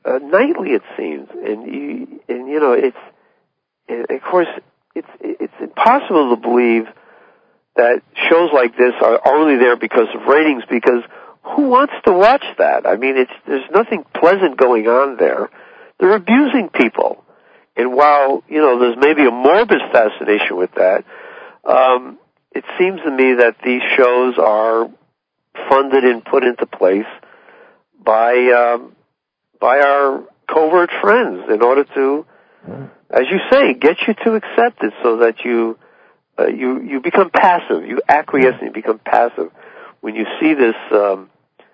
uh, nightly, it seems, and you, and you know, it's, and of course, it's it's impossible to believe that shows like this are only there because of ratings. Because who wants to watch that? I mean, it's there's nothing pleasant going on there. They're abusing people, and while you know there's maybe a morbid fascination with that, um, it seems to me that these shows are funded and put into place by um, by our covert friends in order to, as you say, get you to accept it, so that you uh, you you become passive, you acquiesce, and you become passive when you see this um,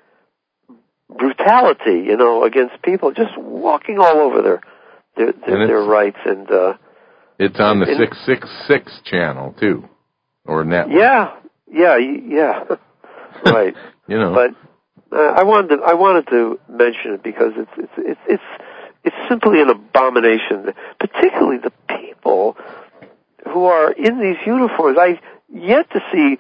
brutality, you know, against people just walking all over their their their, their rights. And uh, it's on the and, six six six channel too, or network. Yeah, yeah, yeah. Right. You know, but uh, I wanted to, I wanted to mention it because it's it's it's it's it's simply an abomination. Particularly the people who are in these uniforms. I've yet to see.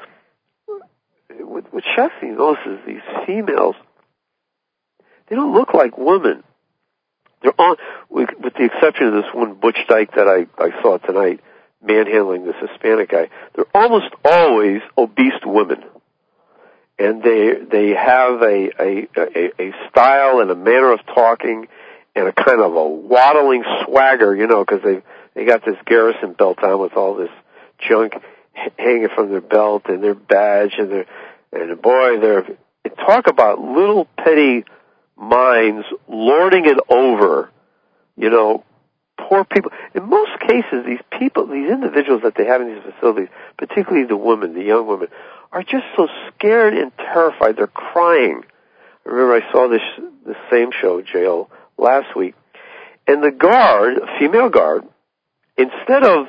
What, what shocks me most is these females. They don't look like women. They're on, with, with the exception of this one Butch Dyke that I I saw tonight, manhandling this Hispanic guy. They're almost always obese women. And they they have a, a a a style and a manner of talking, and a kind of a waddling swagger, you know, because they they got this Garrison belt on with all this junk hanging from their belt and their badge, and their and boy, they're talk about little petty minds lording it over, you know, poor people. In most cases, these people, these individuals that they have in these facilities, particularly the women, the young women, are just so scared and terrified. They're crying. I remember I saw this the same show, Jail, last week, and the guard, a female guard, instead of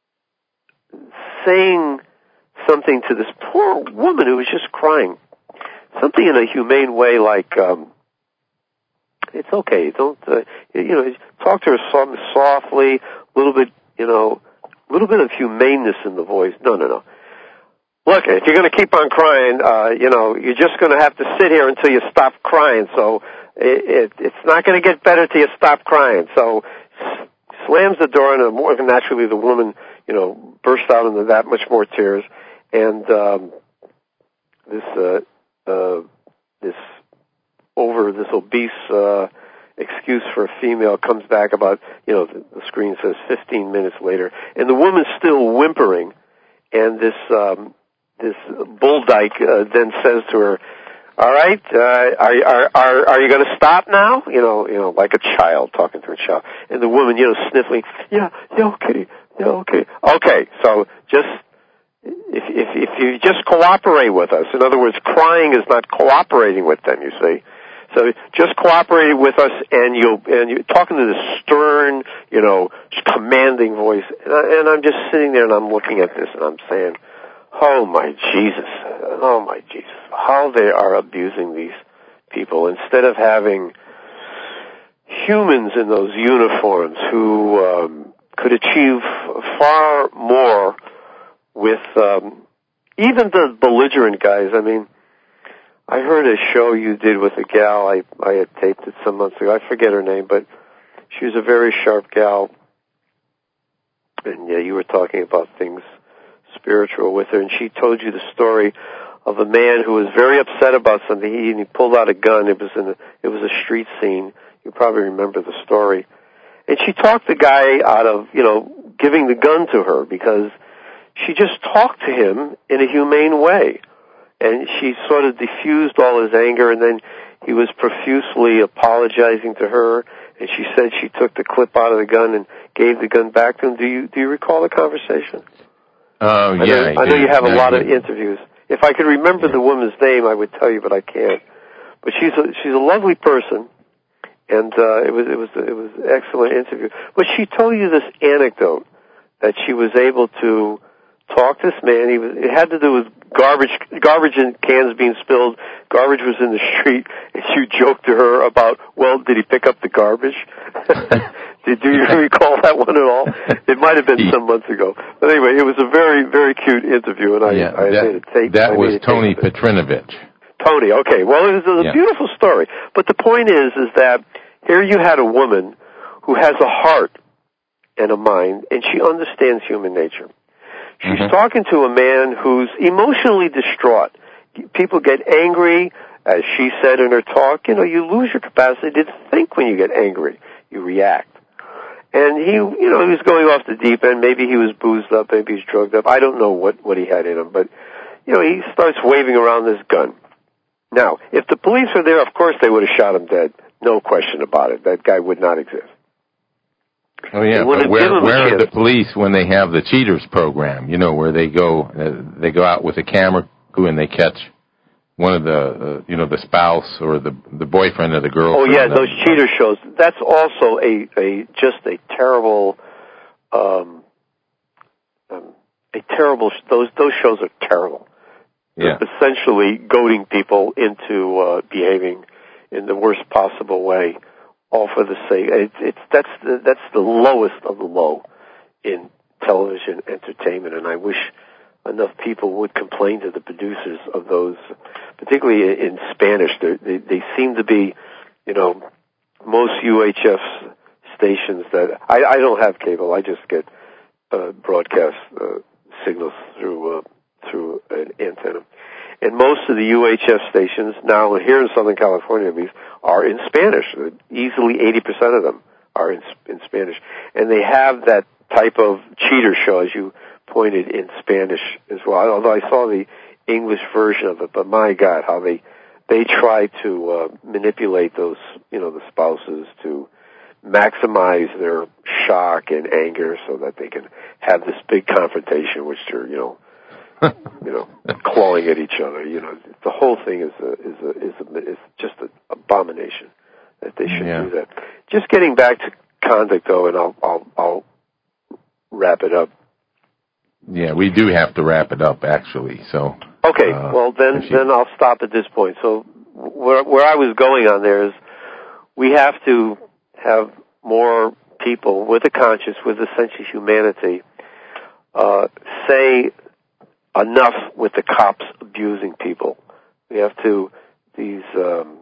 saying something to this poor woman who was just crying, something in a humane way, like, um, it's okay, don't, uh, you know, talk to her some softly, a little bit, you know, a little bit of humaneness in the voice. No, no, no. Look, if you're going to keep on crying, uh, you know, you're just going to have to sit here until you stop crying. So it, it, it's not going to get better till you stop crying. So s- slams the door, and more than naturally the woman, you know, burst out into that much more tears. And um, this uh, uh, this over this obese uh, excuse for a female comes back about, you know, the, the screen says fifteen minutes later, and the woman's still whimpering, and this. Um, This Bull Dyke uh, then says to her, "All right, uh, are are are, are you going to stop now?" You know, you know, like a child talking to a child, and the woman, you know, sniffling, "Yeah, yeah, okay, yeah, okay, okay." So just if if if you just cooperate with us, in other words, crying is not cooperating with them. You see, so just cooperate with us, and you and you're talking to this stern, you know, commanding voice, and, I, and I'm just sitting there and I'm looking at this and I'm saying, oh my Jesus, oh my Jesus, how they are abusing these people instead of having humans in those uniforms who um, could achieve far more with um, even the belligerent guys. I mean, I heard a show you did with a gal, I, I had taped it some months ago, I forget her name, but she was a very sharp gal, and yeah, you were talking about things spiritual with her, and she told you the story of a man who was very upset about something. He, he pulled out a gun. It was in a, it was a street scene. You probably remember the story. And she talked the guy out of, you know, giving the gun to her because she just talked to him in a humane way. And she sort of diffused all his anger, and then he was profusely apologizing to her, and she said she took the clip out of the gun and gave the gun back to him. Do you do you recall the conversation? Oh, I yeah. know, I know you have a I lot did. of interviews. If I could remember yeah. the woman's name, I would tell you, but I can't. But she's a, she's a lovely person, and uh, it was it was it was an excellent interview. But she told you this anecdote that she was able to talk to this man. He was, it had to do with garbage garbage in cans being spilled. Garbage was in the street, and she joked to her about, well, did he pick up the garbage? Did do you recall that one at all? It might have been some months ago. But anyway, it was a very, very cute interview, and I, yeah, I that, made a tape. That I was made a Tony tape Petrinovich. Tony, okay. Well, it was a yeah. beautiful story. But the point is, is that Here you had a woman who has a heart and a mind, and she understands human nature. She's mm-hmm. talking to a man who's emotionally distraught. People get angry, as she said in her talk. You know, you lose your capacity to think when you get angry. You react. And he, you know, he was going off the deep end. Maybe he was boozed up. Maybe he's drugged up. I don't know what, what he had in him. But, you know, he starts waving around this gun. Now, if the police were there, of course they would have shot him dead. No question about it. That guy would not exist. Oh, yeah, but where, where are the police when they have the cheaters program, you know, where they go uh, they go out with a camera crew and they catch one of the, uh, you know, the spouse or the the boyfriend of the girl. Oh, yeah, those cheater shows. That's also a, a just a terrible, um, um, a terrible, those those shows are terrible. Yeah. They're essentially goading people into uh, behaving in the worst possible way. All for the sake. It's, it's that's the, that's the lowest of the low in television entertainment, and I wish enough people would complain to the producers of those, particularly in Spanish. They they seem to be, you know, most U H F stations that I, I don't have cable. I just get uh, broadcast uh, signals through uh, through an antenna. And most of the U H F stations now here in Southern California, at least, are in Spanish. Easily eighty percent of them are in, in Spanish. And they have that type of cheater show, as you pointed, in Spanish as well. Although I saw the English version of it, but my God, how they they try to uh, manipulate those, you know, the spouses to maximize their shock and anger so that they can have this big confrontation, which they're, you know, you know, clawing at each other. You know, the whole thing is a, is a, is a, is just an abomination that they should yeah. do that. Just getting back to conduct, though, and I'll, I'll, I'll wrap it up. Yeah, we do have to wrap it up, actually. So okay, uh, well then, you... then I'll stop at this point. So where where I was going on there is, we have to have more people with a conscience, with a sense of humanity, uh, say enough with the cops abusing people. We have to, these um,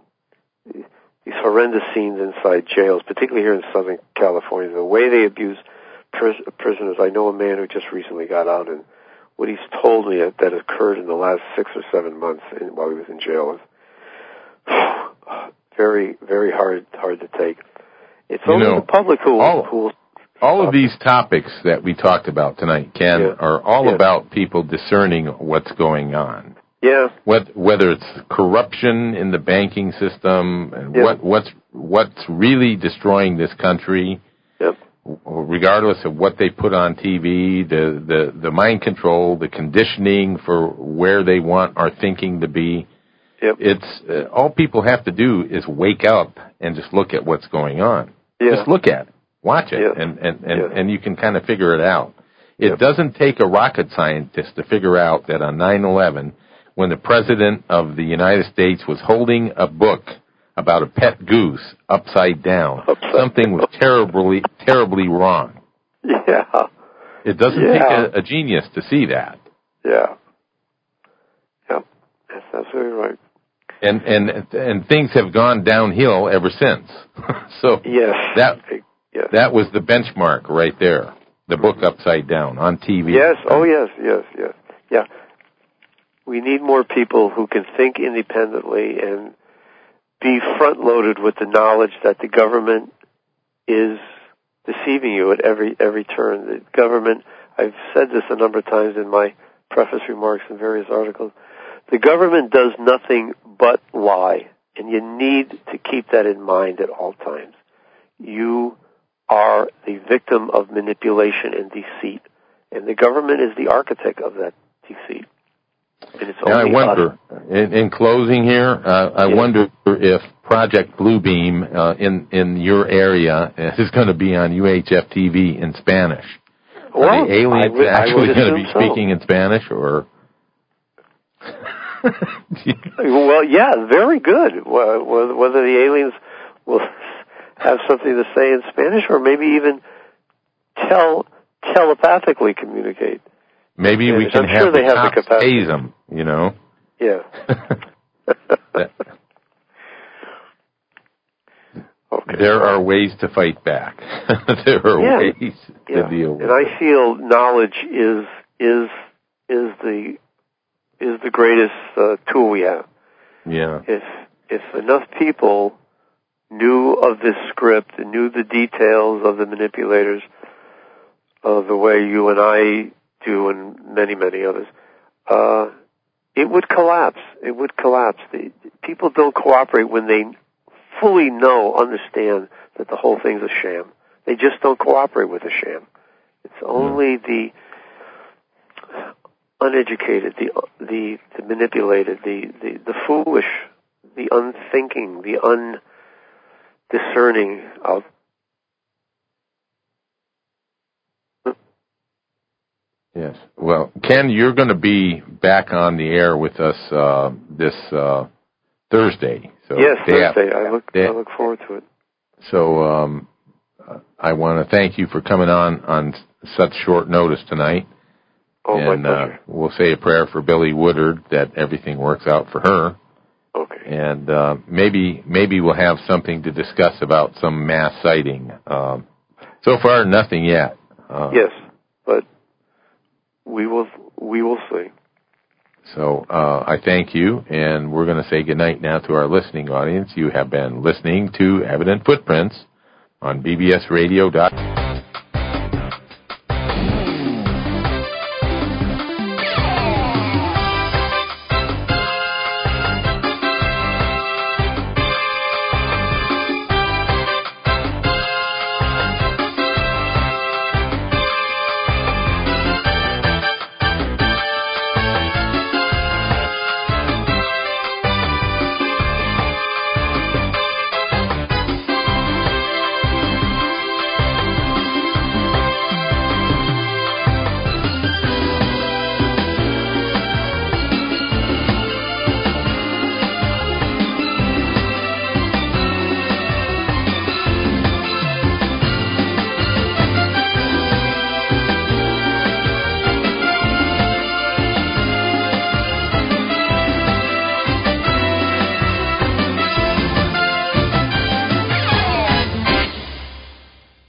these horrendous scenes inside jails, particularly here in Southern California, the way they abuse pris- prisoners. I know a man who just recently got out, and what he's told me that, that occurred in the last six or seven months in, while he was in jail is very, very hard hard to take. It's you only know, the public who all, who will all of these topics that we talked about tonight, Ken, yeah. are all yeah. about people discerning what's going on. Yeah. What, whether it's corruption in the banking system, and yeah. what, what's what's really destroying this country, yep. regardless of what they put on T V, the, the, the mind control, the conditioning for where they want our thinking to be. Yep. It's uh, all people have to do is wake up and just look at what's going on. Yeah. Just look at it. Watch it, yeah. and, and, and, yeah. and you can kind of figure it out. It yep. doesn't take a rocket scientist to figure out that on nine eleven, when the President of the United States was holding a book about a pet goose upside down, upside something down. was terribly, terribly wrong. Yeah. It doesn't yeah. take a, a genius to see that. Yeah. Yep. That's absolutely right. And and and things have gone downhill ever since. so yes. that yes. that was the benchmark right there. The book upside down on T V. Yes. Oh, yes. Yes. Yes. Yeah. We need more people who can think independently and be front-loaded with the knowledge that the government is deceiving you at every every turn. The government, I've said this a number of times in my preface remarks in various articles, the government does nothing but lie, and you need to keep that in mind at all times. You are the victim of manipulation and deceit, and the government is the architect of that deceit. And it's now, I only wonder, in, in closing here, uh, I yes. wonder if Project Bluebeam uh, in in your area is going to be on U H F T V in Spanish. Well, are the aliens would, actually going to be so. speaking in Spanish, or? Well, yeah, very good. Whether the aliens will have something to say in Spanish, or maybe even tell telepathically communicate. Maybe and we can I'm have sure the they have cops the capacity. haze them, you know? Yeah. Okay. There are ways to fight back. There are yeah. ways yeah. to deal with and it. I feel knowledge is is is the is the greatest uh, tool we have. Yeah. If if enough people knew of this script and knew the details of the manipulators of the way you and I do and many, many others, uh, it would collapse. It would collapse. The, people don't cooperate when they fully know, understand that the whole thing's a sham. They just don't cooperate with a sham. It's only the uneducated, the the, the manipulated, the, the, the foolish, the unthinking, the undiscerning of Yes. Well, Ken, you're going to be back on the air with us uh, this uh, Thursday. So yes, Thursday. Have, I look they, I look forward to it. So um, I want to thank you for coming on on such short notice tonight. Oh, and my pleasure. Uh, we'll say a prayer for Billy Woodard that everything works out for her. Okay. And uh, maybe maybe we'll have something to discuss about some mass sighting. Um, so far, nothing yet. Uh, yes, but we will we will see. So uh, I thank you, and we're going to say goodnight now to our listening audience. You have been listening to Evident Footprints on B B S radio dot com.